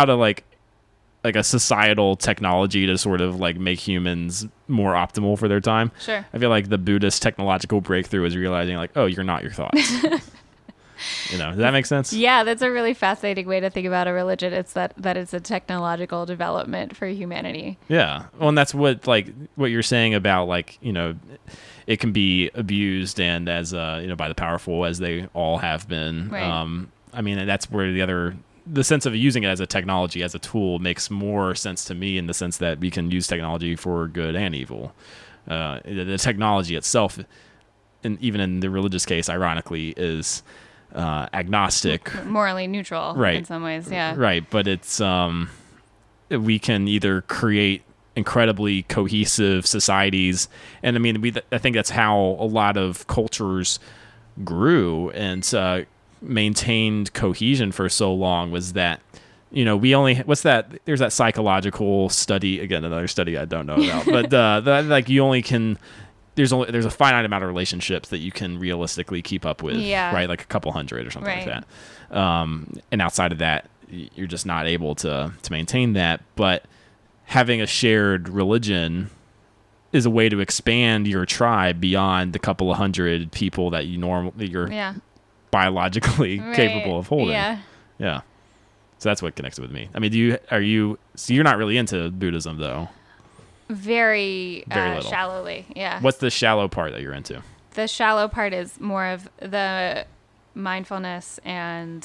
societal technology to sort of like make humans more optimal for their time. Sure. I feel like the Buddhist technological breakthrough is realizing like, oh, you're not your thoughts. Does that make sense? Yeah, that's a really fascinating way to think about a religion. It's that it's a technological development for humanity. Yeah. Well, and that's what you're saying about like, it can be abused and as by the powerful, as they all have been. Right. I mean, that's where the sense of using it as a technology, as a tool, makes more sense to me, in the sense that we can use technology for good and evil. The technology itself, and even in the religious case, ironically, is agnostic, morally neutral, right, in some ways. Yeah. Right. But it's we can either create incredibly cohesive societies, and I mean, I think that's how a lot of cultures grew and maintained cohesion for so long, was that there's that psychological study, again, another study I don't know about, but like you only can there's a finite amount of relationships that you can realistically keep up with, right, like a couple hundred or something like that, and outside of that you're just not able to maintain that. But having a shared religion is a way to expand your tribe beyond the couple of hundred people that you're biologically capable of holding. Yeah. So that's what connects with me. I mean, so you're not really into Buddhism though? Very little. Shallowly. Yeah. What's the shallow part that you're into? The shallow part is more of the mindfulness and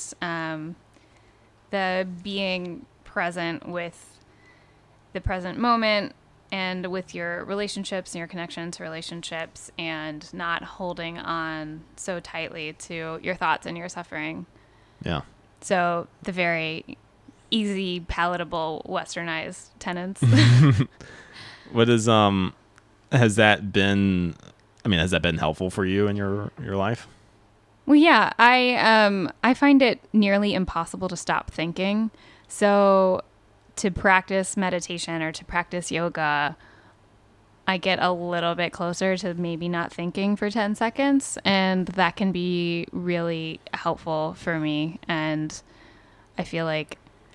the being present with the present moment and with your relationships and your connection to relationships, and not holding on so tightly to your thoughts and your suffering. Yeah. So the very easy, palatable, westernized tenets. What has that been helpful for you in your life? Well, yeah, I find it nearly impossible to stop thinking. So to practice meditation or to practice yoga, I get a little bit closer to maybe not thinking for 10 seconds, and that can be really helpful for me. And I feel like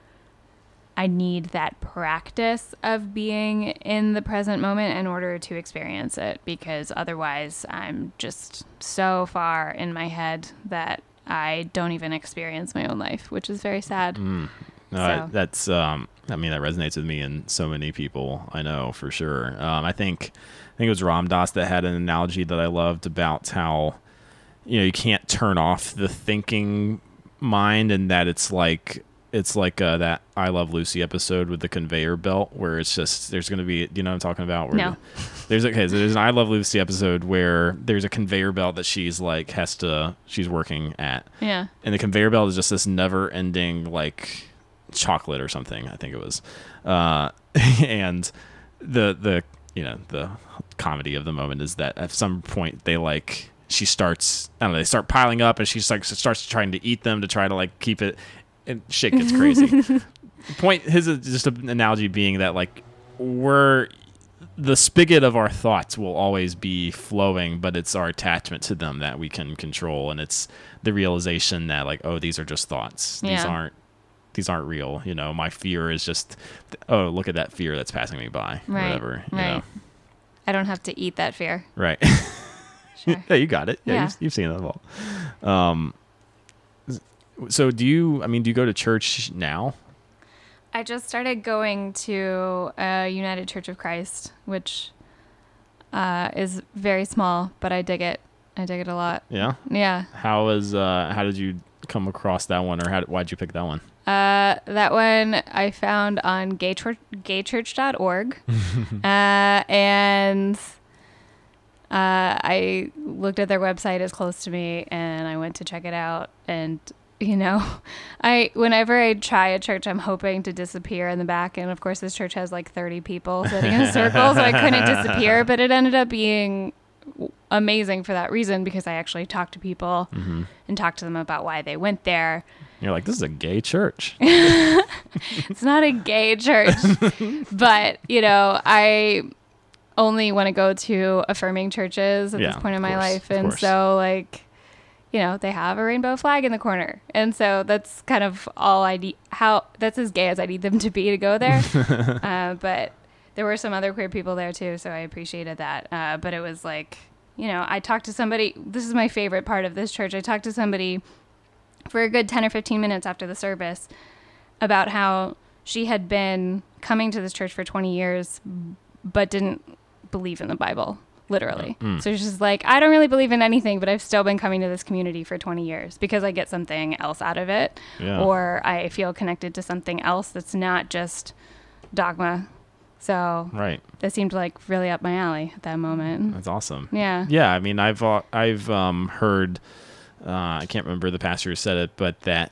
I need that practice of being in the present moment in order to experience it, because otherwise I'm just so far in my head that I don't even experience my own life, which is very sad. No, that's that resonates with me and so many people I know, for sure. I think it was Ram Dass that had an analogy that I loved about how you can't turn off the thinking mind, and that it's like that I Love Lucy episode with the conveyor belt, where it's just, there's going to be, you know what I'm talking about? No. There's an I Love Lucy episode where there's a conveyor belt that she's working at. Yeah. And the conveyor belt is just this never ending like chocolate or something, I think it was. And the comedy of the moment is that at some point they start piling up, and she starts trying to eat them to try to like keep it, and shit gets crazy. His is just an analogy being that like the spigot of our thoughts will always be flowing, but it's our attachment to them that we can control, and it's the realization that like, oh, these are just thoughts. Yeah. These aren't real. My fear is just, oh, look at that fear that's passing me by. Right. Whatever. Right. I don't have to eat that fear. Right. Sure. Yeah, you got it. Yeah. You've seen it all. So do you go to church now? I just started going to United Church of Christ, which is very small, but I dig it. I dig it a lot. Yeah? Yeah. How did you come across that one, or why'd you pick that one? That one I found on gaychurch.org. And I looked at their website as close to me, and I went to check it out. And, whenever I try a church, I'm hoping to disappear in the back. And of course, this church has like 30 people sitting in a circle, so I couldn't disappear. But it ended up being amazing for that reason, because I actually talked to people and talked to them about why they went there. You're like, this is a gay church. It's not a gay church, but I only want to go to affirming churches at this point in my life. And so they have a rainbow flag in the corner. And so that's kind of all I need. That's as gay as I need them to be to go there. But there were some other queer people there too, so I appreciated that. But it was like, I talked to somebody. This is my favorite part of this church. I talked to somebody for a good 10 or 15 minutes after the service about how she had been coming to this church for 20 years, but didn't believe in the Bible, literally. So she's just like, I don't really believe in anything, but I've still been coming to this community for 20 years because I get something else out of it, or I feel connected to something else that's not just dogma. So that seemed like really up my alley at that moment. That's awesome. Yeah. Yeah. I mean, I've heard, I can't remember the pastor who said it, but that,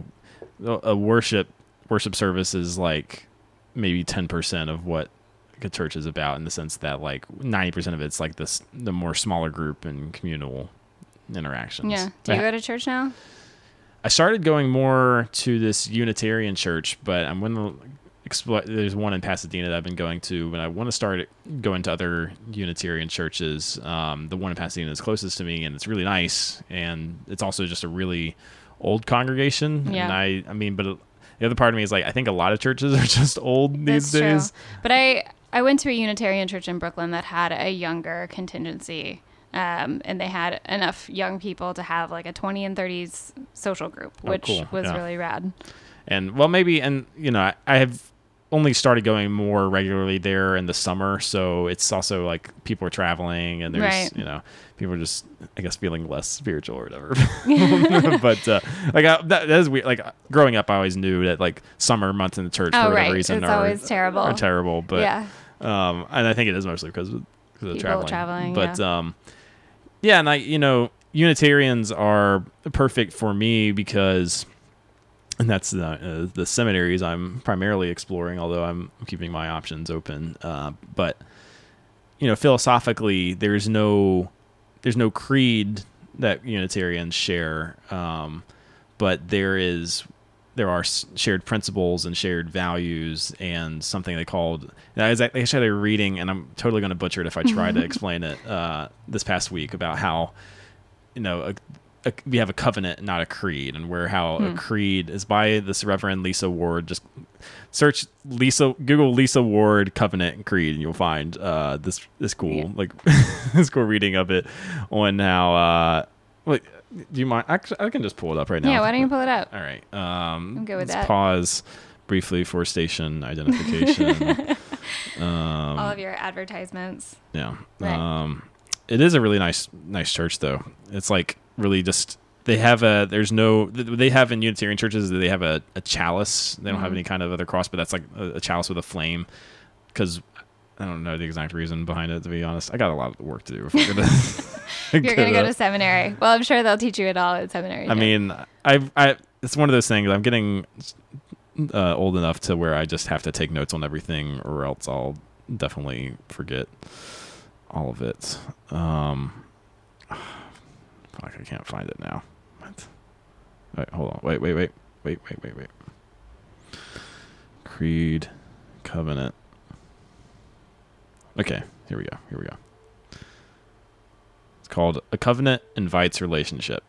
a worship service is like maybe 10% of what a church is about, in the sense that like 90% of it's like the more smaller group and communal interactions. Yeah. Do you go to church now? I started going more to this Unitarian church, but I'm going to explore. There's one in Pasadena that I've been going to, but I want to start going to other Unitarian churches. The one in Pasadena is closest to me, and it's really nice, and it's also just a really old congregation. Yeah. And I mean, but the other part of me is like, I think a lot of churches are just old these days. True. But I went to a Unitarian church in Brooklyn that had a younger contingency, and they had enough young people to have like a 20 and 30s social group, which was really rad. And well, maybe, and I have only started going more regularly there in the summer, so it's also like people are traveling, and there's people are just, I guess, feeling less spiritual or whatever. But that is weird. Like growing up, I always knew that like summer months in the church for whatever reason are terrible. But and I think it is mostly because of traveling. But and Unitarians are perfect for me because. And that's the seminaries I'm primarily exploring, although I'm keeping my options open. But philosophically, there's no creed that Unitarians share, but there are shared principles and shared values, and something they called. I was actually reading, and I'm totally going to butcher it if I try to explain it. This past week about how we have a covenant, not a creed, and how a creed is by this Reverend Lisa Ward. Just search Google Lisa Ward covenant and creed, and you'll find this cool this cool reading of it on how. Do you mind? Actually, I can just pull it up right now. Yeah, why don't you pull it up? All right. I'm good with let's that. Pause briefly for station identification. All of your advertisements. Yeah. Right. It is a really nice church, though. It's like really just they have in Unitarian churches, they have a chalice. They don't have any kind of other cross, but that's like a chalice with a flame, because I don't know the exact reason behind it, to be honest. I got a lot of work to do if I'm gonna you're gonna go to seminary. Well, I'm sure they'll teach you it all at seminary. I mean, it's one of those things. I'm getting old enough to where I just have to take notes on everything, or else I'll definitely forget all of it. I can't find it now. What? Wait, hold on. Wait. Creed, covenant. Okay, here we go. It's called A Covenant Invites Relationship.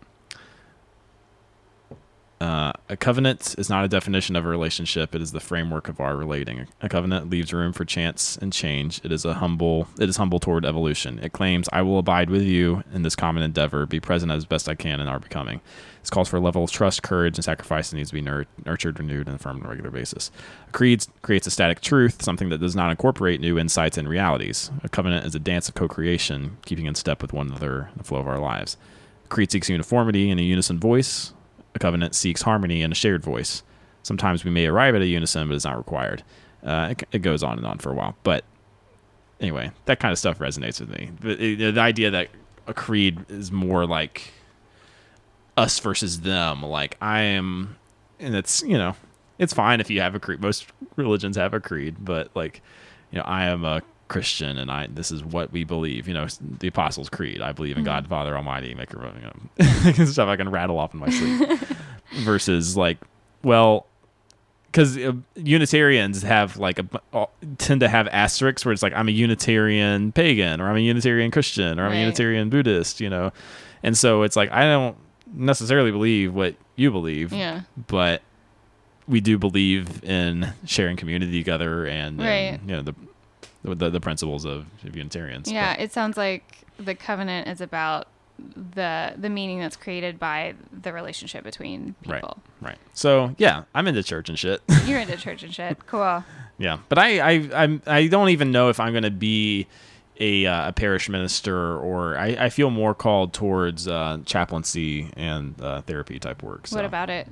A covenant is not a definition of a relationship. It is the framework of our relating. A covenant leaves room for chance and change. It is humble toward evolution. It claims, I will abide with you in this common endeavor, be present as best I can in our becoming. This calls for a level of trust, courage, and sacrifice that needs to be nurtured, renewed, and affirmed on a regular basis. A creed creates a static truth, something that does not incorporate new insights and realities. A covenant is a dance of co-creation, keeping in step with one another in the flow of our lives. A creed seeks uniformity and a unison voice. A covenant seeks harmony and a shared voice. sometimes we may arrive at a unison, but it's not required. It goes on and on for a while. But anyway, that kind of stuff resonates with me. The idea that a creed is more like us versus them. Like I am, and it's, it's fine if you have a creed. Most religions have a creed, but like, I am a Christian and this is what we believe. The Apostles' Creed. I believe in God, Father Almighty, Maker, stuff I can rattle off in my sleep. Versus like, well, because Unitarians have tend to have asterisks where it's like I'm a Unitarian pagan, or I'm a Unitarian Christian, or I'm a Unitarian Buddhist, and so it's like I don't necessarily believe what you believe, but we do believe in sharing community together and the principles of Unitarians. Yeah, it sounds like the covenant is about the meaning that's created by the relationship between people. Right. So yeah, I'm into church and shit. You're into church and shit. Cool. Yeah, but I don't even know if I'm going to be a parish minister, or I feel more called towards chaplaincy and therapy type work. So. What about it?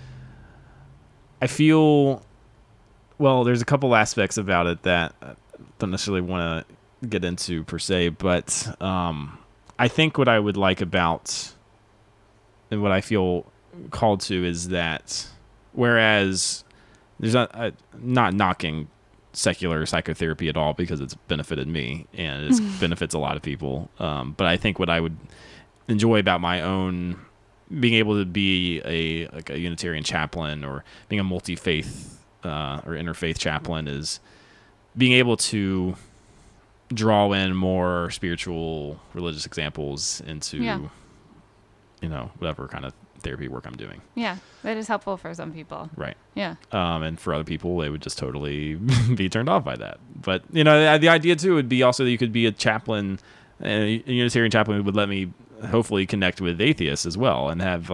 I feel, well, there's a couple aspects about it that I don't necessarily want to get into per se, but I think what I would like about and what I feel called to is that whereas there's not knocking secular psychotherapy at all, because it's benefited me and it benefits a lot of people. But I think what I would enjoy about my own being able to be a Unitarian chaplain, or being a multi-faith or interfaith chaplain, is being able to draw in more spiritual religious examples into whatever kind of therapy work I'm doing. Yeah, that is helpful for some people. Right. Yeah. And for other people, they would just totally be turned off by that. But the idea too would be also that you could be a chaplain, a Unitarian chaplain would let me hopefully connect with atheists as well, and have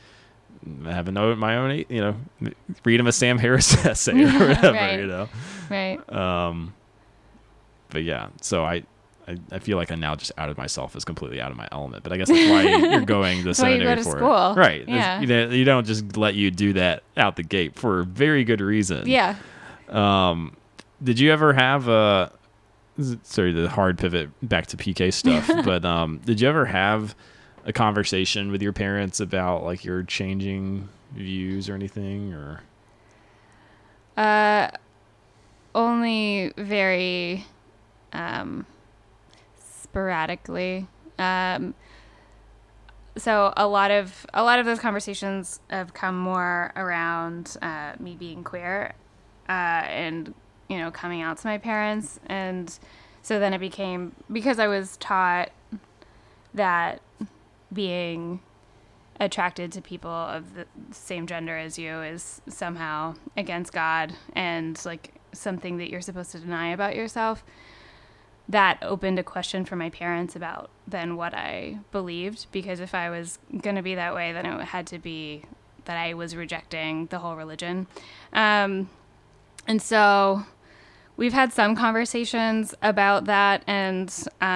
my own, read him a Sam Harris essay or whatever, Right. But yeah, so I feel like I now just outed myself as completely out of my element, but I guess that's why you're going to seminary why you go to for school. it. Right. Yeah. You don't just let you do that out the gate for a very good reason. Yeah. Did you ever have the hard pivot back to PK stuff, but did you ever have a conversation with your parents about like your changing views or anything, or? Only very sporadically. So a lot of those conversations have come more around me being queer and coming out to my parents, and so then it became, because I was taught that being attracted to people of the same gender as you is somehow against God and like something that you're supposed to deny about yourself. That opened a question for my parents about then what I believed, because if I was going to be that way, then it had to be that I was rejecting the whole religion. And so we've had some conversations about that, and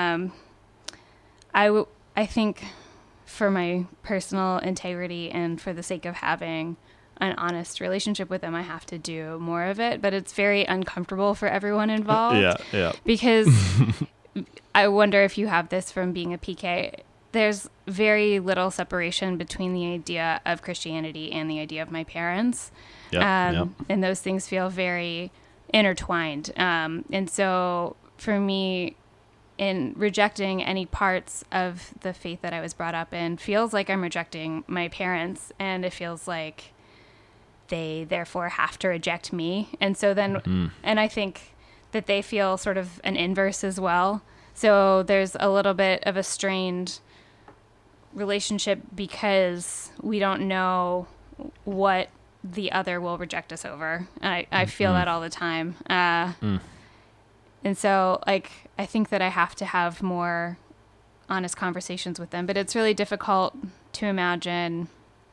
I think for my personal integrity and for the sake of having an honest relationship with them, I have to do more of it, but it's very uncomfortable for everyone involved. Yeah. Because I wonder if you have this from being a PK. There's very little separation between the idea of Christianity and the idea of my parents. And those things feel very intertwined. And so for me, in rejecting any parts of the faith that I was brought up in, feels like I'm rejecting my parents, and it feels like they therefore have to reject me. And so then, and I think that they feel sort of an inverse as well. So there's a little bit of a strained relationship because we don't know what the other will reject us over. And I feel that all the time. And so, like, I think that I have to have more honest conversations with them, but it's really difficult to imagine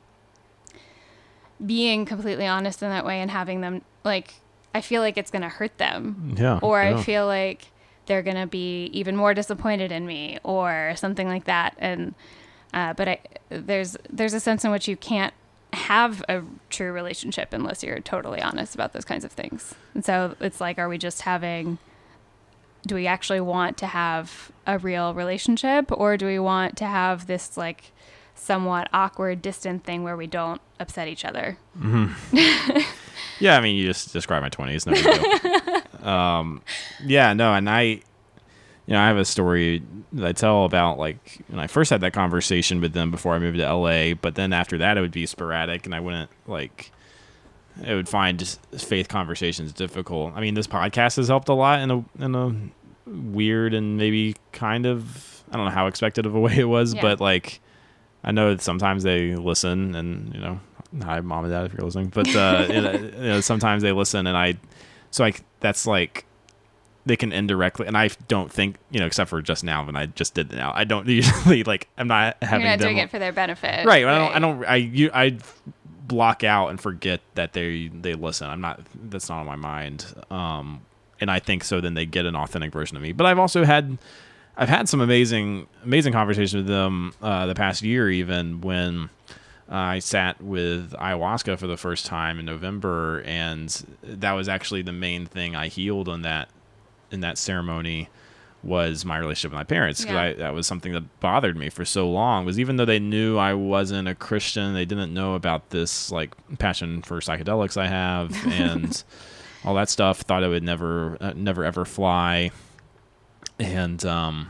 being completely honest in that way and having them, like, I feel like it's going to hurt them. Or I feel like they're going to be even more disappointed in me or something like that. And, but there's a sense in which you can't have a true relationship unless you're totally honest about those kinds of things. And so it's like, do we actually want to have a real relationship, or do we want to have this like somewhat awkward, distant thing where we don't upset each other? Mm-hmm. Yeah, I mean, you just described my 20s. No big deal. Yeah, no, and I have a story that I tell about like when I first had that conversation with them before I moved to LA, but then after that it would be sporadic, and I wouldn't like. I would find just faith conversations difficult. I mean, this podcast has helped a lot in a weird and maybe kind of, I don't know how expected of a way it was, but like I know that sometimes they listen, and hi mom and dad if you're listening, but sometimes they listen, and that's like they can indirectly, and I don't think except for just now when I just did it now, I don't usually like I'm not having You're not them doing it for their benefit, right? I block out and forget that they listen. That's not on my mind. And I think so then they get an authentic version of me. But I've had some amazing conversations with them the past year, even when I sat with ayahuasca for the first time in November, and that was actually the main thing I healed in that ceremony was my relationship with my parents, because that was something that bothered me for so long. Was even though they knew I wasn't a Christian, they didn't know about this like passion for psychedelics I have and all that stuff. Thought it would never ever fly, and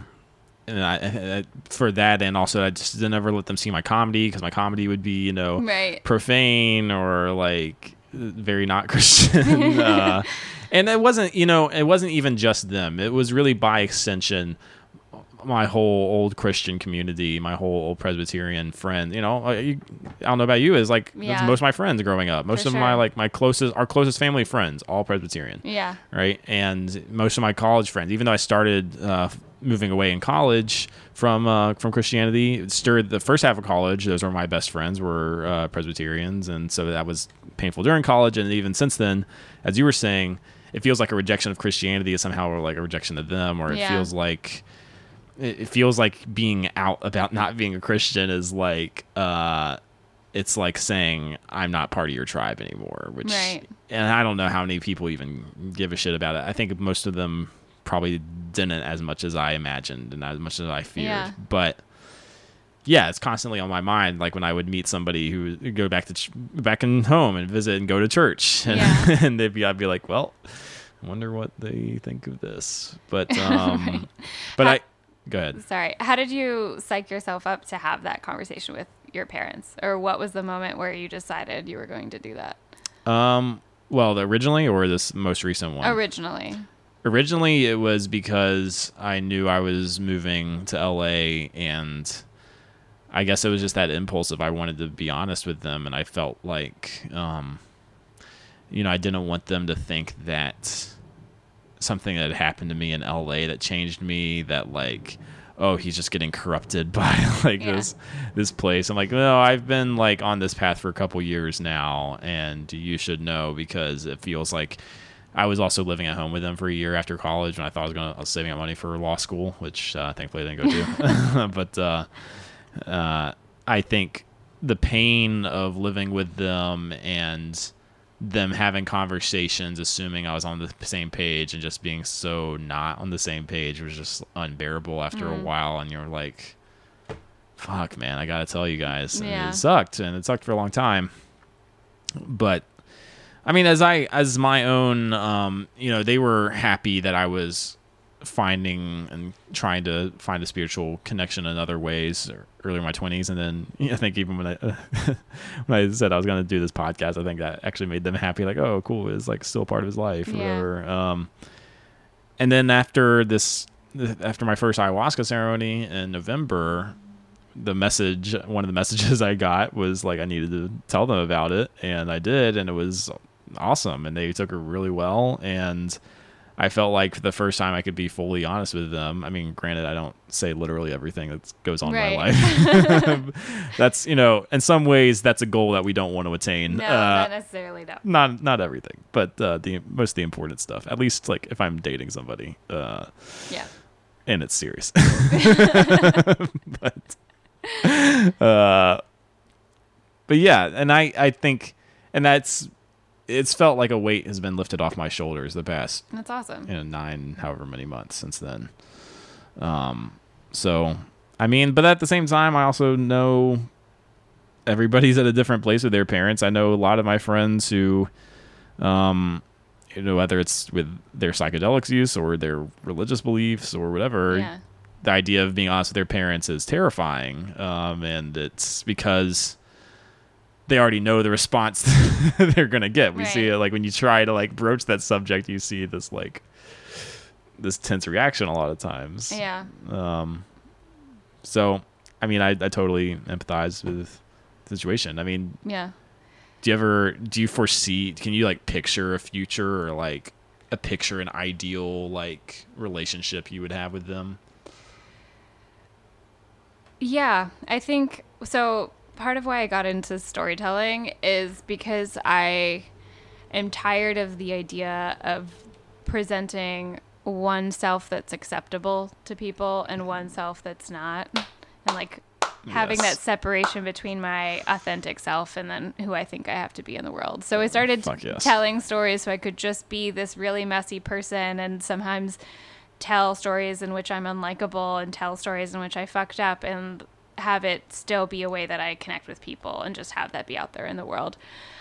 I for that, and also I just didn't ever let them see my comedy, because my comedy would be profane or like very not Christian. And it wasn't even just them. It was really by extension my whole old Christian community, my whole old Presbyterian friend. I don't know about you, is like that's most of my friends growing up. Most of our closest family friends, all Presbyterian. Yeah. Right. And most of my college friends, even though I started moving away in college from Christianity, the first half of college, those were my best friends, were Presbyterians, and so that was painful during college, and even since then, as you were saying, it feels like a rejection of Christianity is somehow like a rejection of them, or it feels like being out about not being a Christian is like it's like saying I'm not part of your tribe anymore, which and I don't know how many people even give a shit about it. I think most of them probably didn't, as much as I imagined and as much as I feared. But yeah, it's constantly on my mind. Like when I would meet somebody who would go back in home and visit and go to church, and, and I'd be like, well, I wonder what they think of this. But go ahead. Sorry. How did you psych yourself up to have that conversation with your parents, or what was the moment where you decided you were going to do that? Well, originally, or this most recent one? Originally, it was because I knew I was moving to LA, and I guess it was just that impulse of I wanted to be honest with them, and I felt like, I didn't want them to think that something that had happened to me in LA that changed me, that like, oh, he's just getting corrupted by like this place. I'm like, no, I've been like on this path for a couple years now, and you should know, because it feels like I was also living at home with them for a year after college when I thought I was saving up money for law school, which thankfully I didn't go to. But I think the pain of living with them and them having conversations, assuming I was on the same page, and just being so not on the same page was just unbearable after a while. And you're like, fuck, man, I got to tell you guys. And it sucked for a long time. But I mean, as my own, they were happy that I was finding and trying to find a spiritual connection in other ways earlier in my 20s. And then I think even when I said I was going to do this podcast, I think that actually made them happy. Like, oh, cool. It's like still part of his life or whatever. And then after my first ayahuasca ceremony in November, one of the messages I got was like, I needed to tell them about it. And I did. And it was awesome. And they took it really well. And I felt like for the first time I could be fully honest with them. I mean, granted, I don't say literally everything that goes on in my life. That's, in some ways that's a goal that we don't want to attain. No, not necessarily. No. Not everything, but most of the important stuff, at least like if I'm dating somebody, and it's serious. But yeah, and I think, and it's felt like a weight has been lifted off my shoulders the past, That's awesome. 9 however many months since then. So I mean, but at the same time, I also know everybody's at a different place with their parents. I know a lot of my friends who, whether it's with their psychedelics use or their religious beliefs or whatever, Yeah. the idea of being honest with their parents is terrifying. And it's because they already know the response they're going to get. We see it like when you try to like broach that subject, you see this like this tense reaction a lot of times. Yeah. So, I mean, I totally empathize with the situation. I mean, Yeah. do you foresee, can you like picture a future or like an ideal like relationship you would have with them? Yeah, I think so. Part of why I got into storytelling is because I am tired of the idea of presenting one self that's acceptable to people and one self that's not, and like having Yes. that separation between my authentic self and then who I think I have to be in the world. So I started Fuck yes. telling stories so I could just be this really messy person, and sometimes tell stories in which I'm unlikable and tell stories in which I fucked up, and have it still be a way that I connect with people and just have that be out there in the world.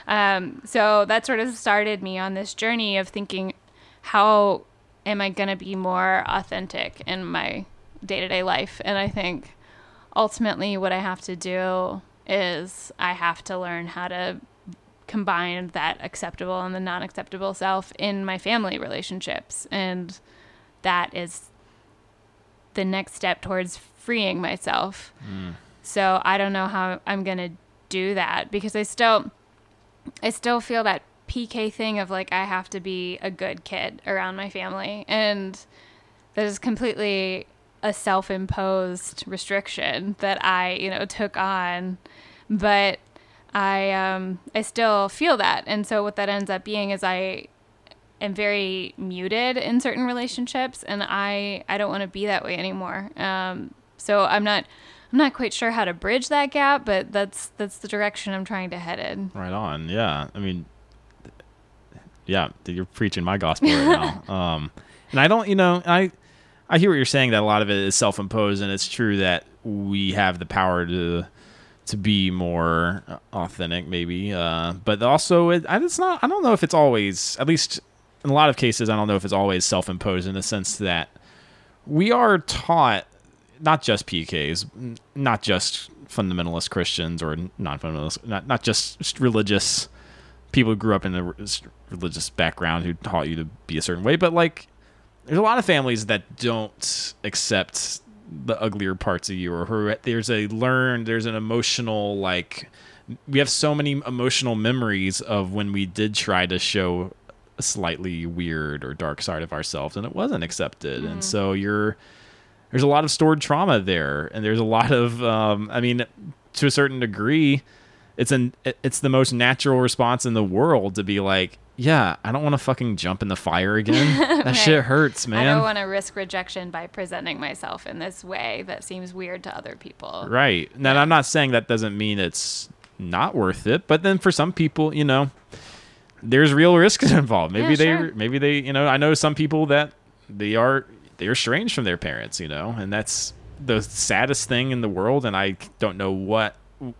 So that sort of started me on this journey of thinking, how am I going to be more authentic in my day-to-day life? And I think ultimately what I have to do is I have to learn how to combine that acceptable and the non-acceptable self in my family relationships. And that is the next step towards freeing myself. So I don't know how I'm going to do that, because I still feel that PK thing of like, I have to be a good kid around my family. And that is completely a self-imposed restriction that I, took on, but I still feel that. And so what that ends up being is I am very muted in certain relationships, and I don't want to be that way anymore. So I'm not quite sure how to bridge that gap, but that's the direction I'm trying to head in. Right on. Yeah. I mean, yeah, you're preaching my gospel right now. And I don't, I hear what you're saying, that a lot of it is self-imposed, and it's true that we have the power to be more authentic, maybe. But also, it's not. I don't know if it's always, at least in a lot of cases, I don't know if it's always self-imposed, in the sense that we are taught, not just PKs, not just fundamentalist Christians or non-fundamentalist, not just religious people who grew up in a religious background who taught you to be a certain way, but like there's a lot of families that don't accept the uglier parts of you, or who there's an emotional, like, we have so many emotional memories of when we did try to show a slightly weird or dark side of ourselves and it wasn't accepted. And so there's a lot of stored trauma there, and there's a lot of I mean, to a certain degree, it's the most natural response in the world to be like, yeah, I don't want to fucking jump in the fire again. That Right. shit hurts, man. I don't want to risk rejection by presenting myself in this way that seems weird to other people. Right. Now, I'm not saying that doesn't mean it's not worth it, but then for some people, there's real risks involved. Maybe they, I know some people that they're estranged from their parents, and that's the saddest thing in the world. And I don't know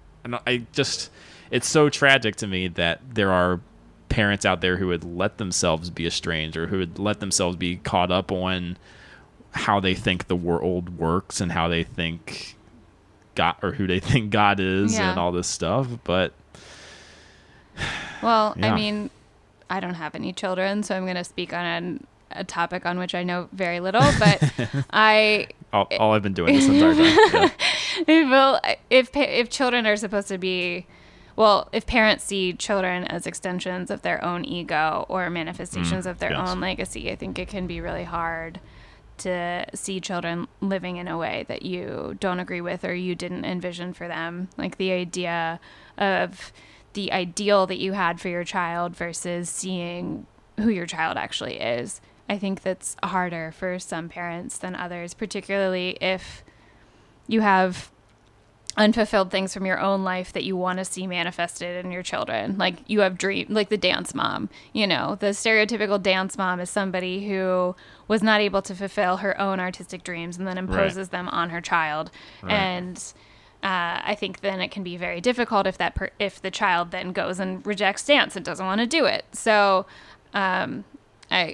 it's so tragic to me that there are parents out there who would let themselves be estranged, or who would let themselves be caught up on how they think the world works and how they think God, or who they think God is, and all this stuff. But well, yeah. I mean, I don't have any children, so I'm going to speak on a topic on which I know very little, but all I've been doing this entire time. Yeah. well, if children are supposed to be, well, if parents see children as extensions of their own ego or manifestations of their own legacy, I think it can be really hard to see children living in a way that you don't agree with or you didn't envision for them. Like the idea of the ideal that you had for your child versus seeing who your child actually is. I think that's harder for some parents than others, particularly if you have unfulfilled things from your own life that you want to see manifested in your children. Like you have like the dance mom, the stereotypical dance mom is somebody who was not able to fulfill her own artistic dreams and then imposes them on her child. Right. And I think then it can be very difficult if if the child then goes and rejects dance and doesn't want to do it. So I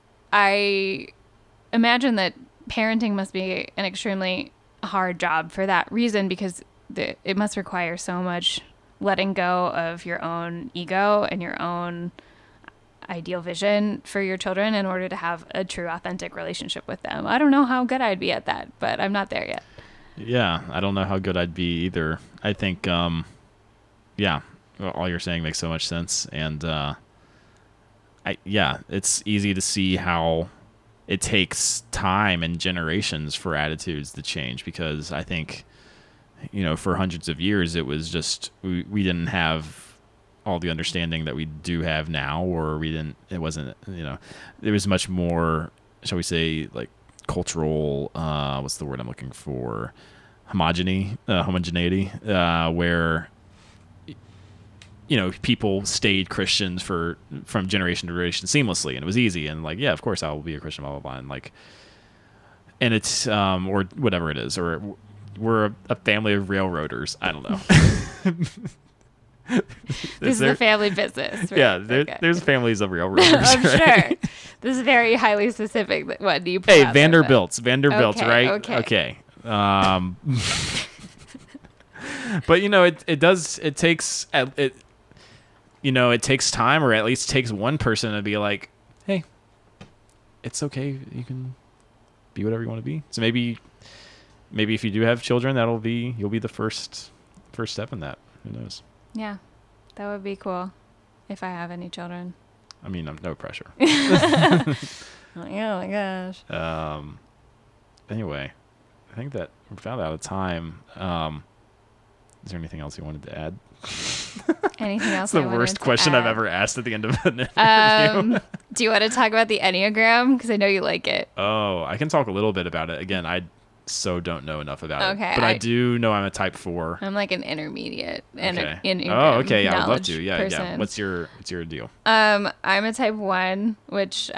imagine that parenting must be an extremely hard job for that reason, because it must require so much letting go of your own ego and your own ideal vision for your children in order to have a true, authentic relationship with them. I don't know how good I'd be at that, but I'm not there yet. Yeah, I don't know how good I'd be either. I think, all you're saying makes so much sense. And, it's easy to see how it takes time and generations for attitudes to change, because I think, for hundreds of years, it was just, we didn't have all the understanding that we do have now, or it wasn't, there was much more, shall we say, like cultural, what's the word I'm looking for? Homogeneity, where, people stayed Christians from generation to generation seamlessly, and it was easy, and like, yeah, of course I will be a Christian, blah, blah, blah. And like, and it's, or whatever it is, or we're a family of railroaders. I don't know. This is a family business. Right? Yeah. There's families of railroaders. I'm right? Sure. This is very highly specific. What do you put Hey, out Vanderbilts, Okay, right? okay. But it takes time, or at least takes one person to be like, hey, it's okay, you can be whatever you want to be. So maybe if you do have children, you'll be the first step in that. Who knows? Yeah, that would be cool if I have any children. I mean, no pressure. Oh my gosh. Anyway, I think that we're about out of time. Is there anything else you wanted to add? Anything else? It's the worst question I've ever asked at the end of an interview. Do you want to talk about the Enneagram? Because I know you like it. Oh, I can talk a little bit about it. Again, I so don't know enough about it. Okay, But I do know I'm a type 4. I'm like an intermediate. Okay. Enneagram okay. Yeah, I'd love to. knowledge Yeah, person. yeah. What's your deal? I'm a type 1, which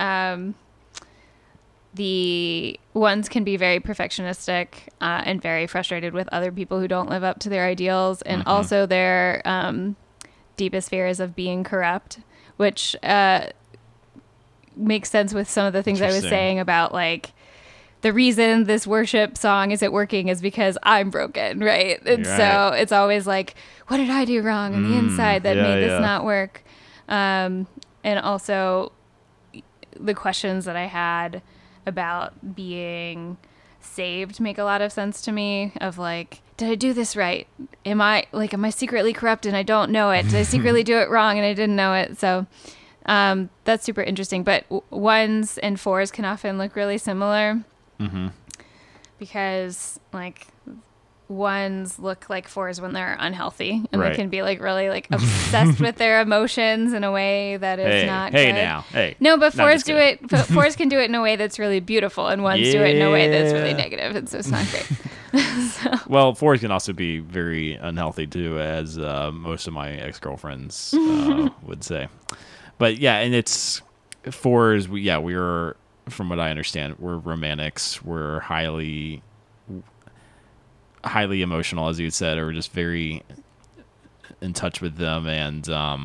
the ones can be very perfectionistic and very frustrated with other people who don't live up to their ideals, and also their deepest fears of being corrupt, which makes sense with some of the things I was saying about like the reason this worship song isn't working is because I'm broken, right? And so it's always like, what did I do wrong on the inside that made this not work? And also the questions that I had about being saved make a lot of sense to me, of like, did I do this right? Am I secretly corrupt and I don't know it? Did I secretly do it wrong and I didn't know it? So that's super interesting. But 1s and 4s can often look really similar because like 1s look like 4s when they're unhealthy, and they can be like really like obsessed with their emotions in a way that is not good. No, but 4s do it. But 4s can do it in a way that's really beautiful, and 1s do it in a way that's really negative, and so it's not great. Well, 4s can also be very unhealthy too, as most of my ex-girlfriends would say. But yeah, and it's 4s. We're, from what I understand, we're romantics. We're highly emotional, as you said, or just very in touch with them. And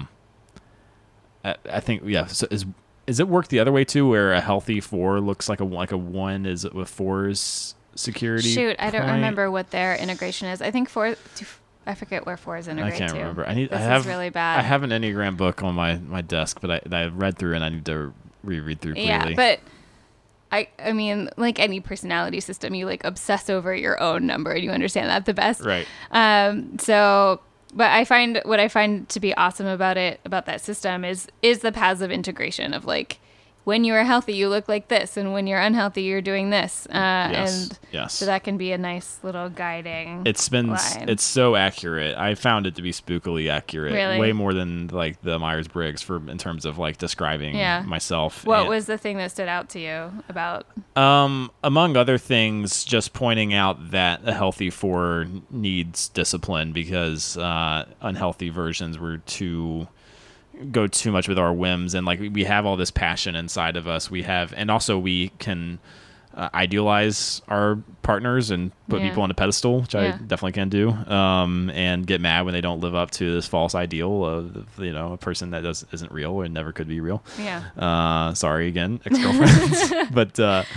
I think, so is it work the other way too, where a healthy 4 looks like a 1 is with 4's security? Shoot, I don't remember what their integration is. I think 4. I forget where 4s integrate. I can't to. remember. This is really bad. I have an Enneagram book on my desk, but I read through and I need to reread through clearly. Yeah, but I mean, like any personality system, you like obsess over your own number and you understand that the best. Right. But what I find to be awesome about that system is the paths of integration of like, when you are healthy, you look like this, and when you're unhealthy, you're doing this. Yes. So that can be a nice little guiding. It's so accurate. I found it to be spookily accurate, Really? way more than like the Myers-Briggs in terms of like describing myself. What was the thing that stood out to you about? Among other things, just pointing out that a healthy 4 needs discipline because unhealthy versions go too much with our whims, and like we have all this passion inside of us. We can idealize our partners and put people on a pedestal, which I definitely can do, and get mad when they don't live up to this false ideal of a person that isn't real and never could be real. Sorry again, ex-girlfriends. but the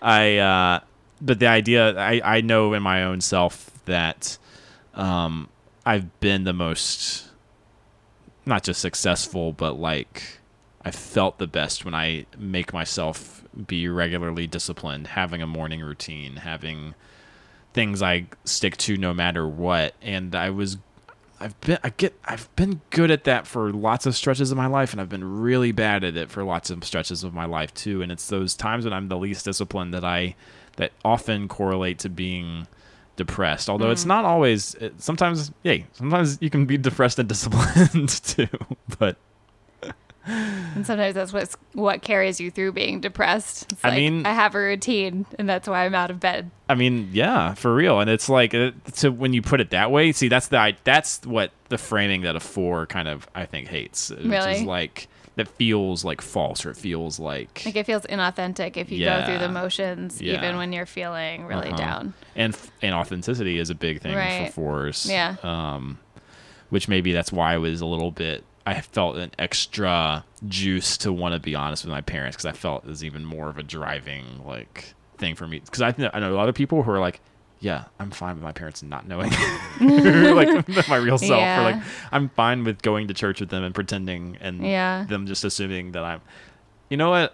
idea, I know in my own self that I've been the most, not just successful, but like I felt the best when I make myself be regularly disciplined, having a morning routine, having things I stick to no matter what. And I've been good at that for lots of stretches of my life, and I've been really bad at it for lots of stretches of my life too. And it's those times when I'm the least disciplined that often correlate to being depressed, although it's not always. Sometimes you can be depressed and disciplined too, but and sometimes that's what carries you through being depressed. It's I have a routine, and that's why I'm out of bed. I mean, yeah, for real. And it's like, so when you put it that way, see, that's what the framing that a 4 kind of I think hates, which is like that feels like false, or it feels like it feels inauthentic if you go through the motions, even when you're feeling really down. And authenticity is a big thing for 4s. Yeah. Which maybe that's why I felt an extra juice to want to be honest with my parents, because I felt it was even more of a driving like thing for me. Because I know a lot of people who are like, yeah, I'm fine with my parents not knowing like my real self. Or like, I'm fine with going to church with them and pretending, and them just assuming that I'm, you know what,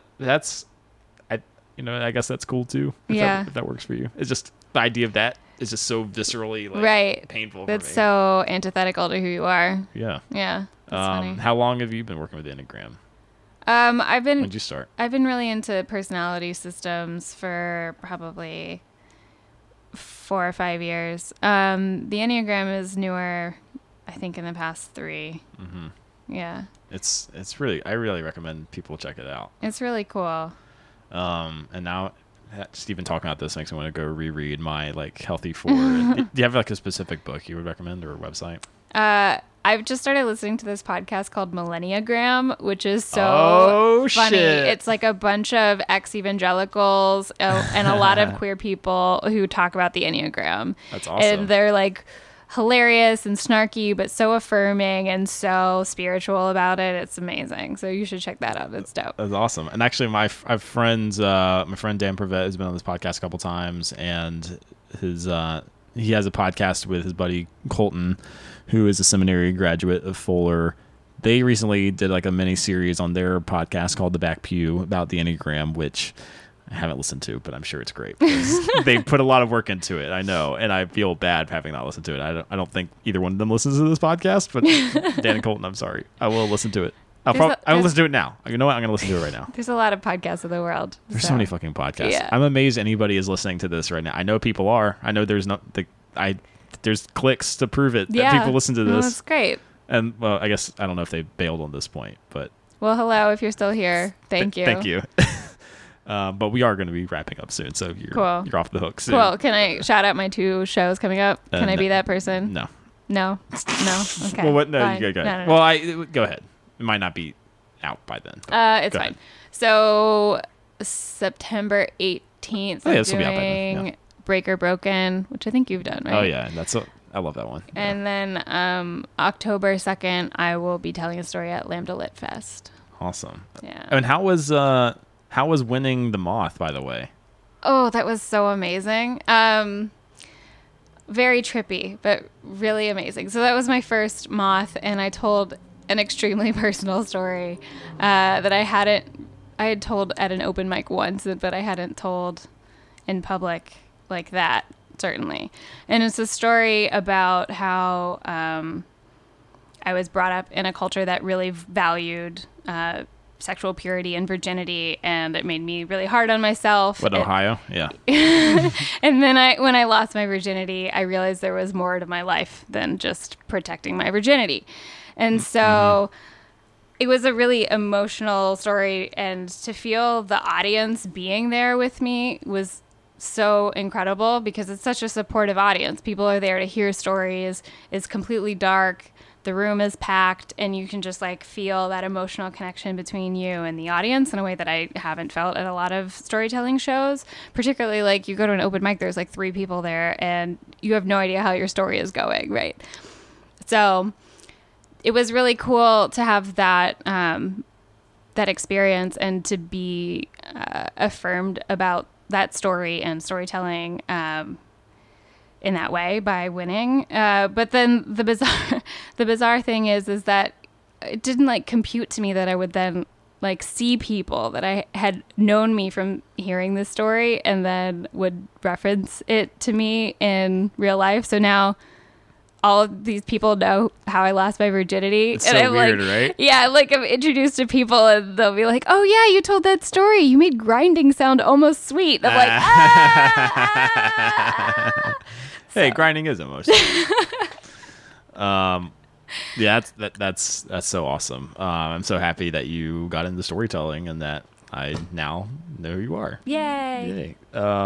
I guess that's cool too. If that works for you. It's just the idea of that is just so viscerally painful. That's for me. so antithetical to who you are. Yeah. Yeah. That's funny. How long have you been working with the Enneagram? When did you start? I've been really into personality systems for probably 4 or 5 years. The Enneagram is newer, I think, in the past 3. Mm-hmm. Yeah. It's really, I really recommend people check it out. It's really cool. And now just even talking about this makes me want to go reread my like Healthy 4. Do you have like a specific book you would recommend or a website? I've just started listening to this podcast called Millenniagram, which is so funny. Shit. It's like a bunch of ex-evangelicals and a lot of queer people who talk about the Enneagram. That's awesome. And they're like hilarious and snarky, but so affirming and so spiritual about it. It's amazing. So you should check that out. It's dope. That's awesome. And actually, my friend Dan Prevet has been on this podcast a couple times, and he has a podcast with his buddy Colton, who is a seminary graduate of Fuller. They recently did like a mini series on their podcast called The Back Pew about the Enneagram, which I haven't listened to, but I'm sure it's great because they put a lot of work into it. I know, and I feel bad having not listened to it. I don't think either one of them listens to this podcast, but Dan and Colton, I'm sorry. I will listen to it. I'll listen to it now. You know what? I'm going to listen to it right now. There's a lot of podcasts in the world. There's so many fucking podcasts. Yeah. I'm amazed anybody is listening to this right now. I know people are. I know there's there's clicks to prove it that people listen to this. Well, that's great. And well, I guess I don't know if they bailed on this point, but well, hello if you're still here. Thank you. Thank you. But we are going to be wrapping up soon, so you're off the hook soon. Cool. Can I shout out my 2 shows coming up? Can I be that person? No. No. Okay. Well, what? No, fine. you go ahead. No. Well, go ahead. It might not be out by then. It's fine. So September 18th, this will be out by then. Yeah. Breaker Broken, which I think you've done, right? Oh yeah, I love that one. And then October 2nd, I will be telling a story at Lambda Lit Fest. Awesome. Yeah. And how was winning the Moth, by the way? Oh, that was so amazing. Very trippy, but really amazing. So that was my first Moth, and I told an extremely personal story that I had told at an open mic once, but I hadn't told in public like that, certainly. And it's a story about how I was brought up in a culture that really valued sexual purity and virginity, and it made me really hard on myself. What, Ohio? Yeah. And then when I lost my virginity, I realized there was more to my life than just protecting my virginity. And so it was a really emotional story, and to feel the audience being there with me was so incredible because it's such a supportive audience. People are there to hear stories. It's completely dark. The room is packed, and you can just like feel that emotional connection between you and the audience in a way that I haven't felt at a lot of storytelling shows. Particularly, like, you go to an open mic, there's like 3 people there, and you have no idea how your story is going, right? So it was really cool to have that that experience and to be affirmed about that story and storytelling in that way by winning. But then the bizarre thing is that it didn't like compute to me that I would then like see people that I had known me from hearing this story and then would reference it to me in real life. So now all of these people know how I lost my virginity. It's so weird, like, right? Yeah, like I'm introduced to people and they'll be like, "Oh yeah, you told that story. You made grinding sound almost sweet." I'm like, ah! Hey, grinding is emotional. Yeah, that's so awesome. I'm so happy that you got into storytelling and that I now know who you are. Yay.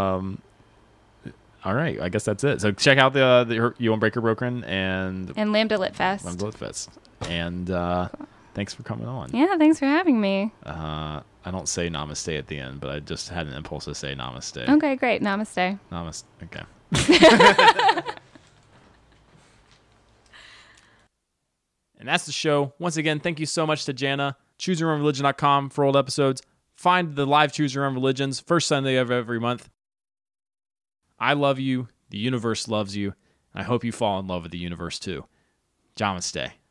All right, I guess that's it. So check out the You Won't Break Her Broken and Lambda Lit Fest. Lambda Lit Fest. And thanks for coming on. Yeah, thanks for having me. I don't say namaste at the end, but I just had an impulse to say namaste. Okay, great. Namaste. Namaste. Okay. And that's the show. Once again, thank you so much to Jana. ChooseYourOwnReligion.com for old episodes. Find the live Choose Your Own Religions first Sunday of every month. I love you. The universe loves you. I hope you fall in love with the universe too. Namaste.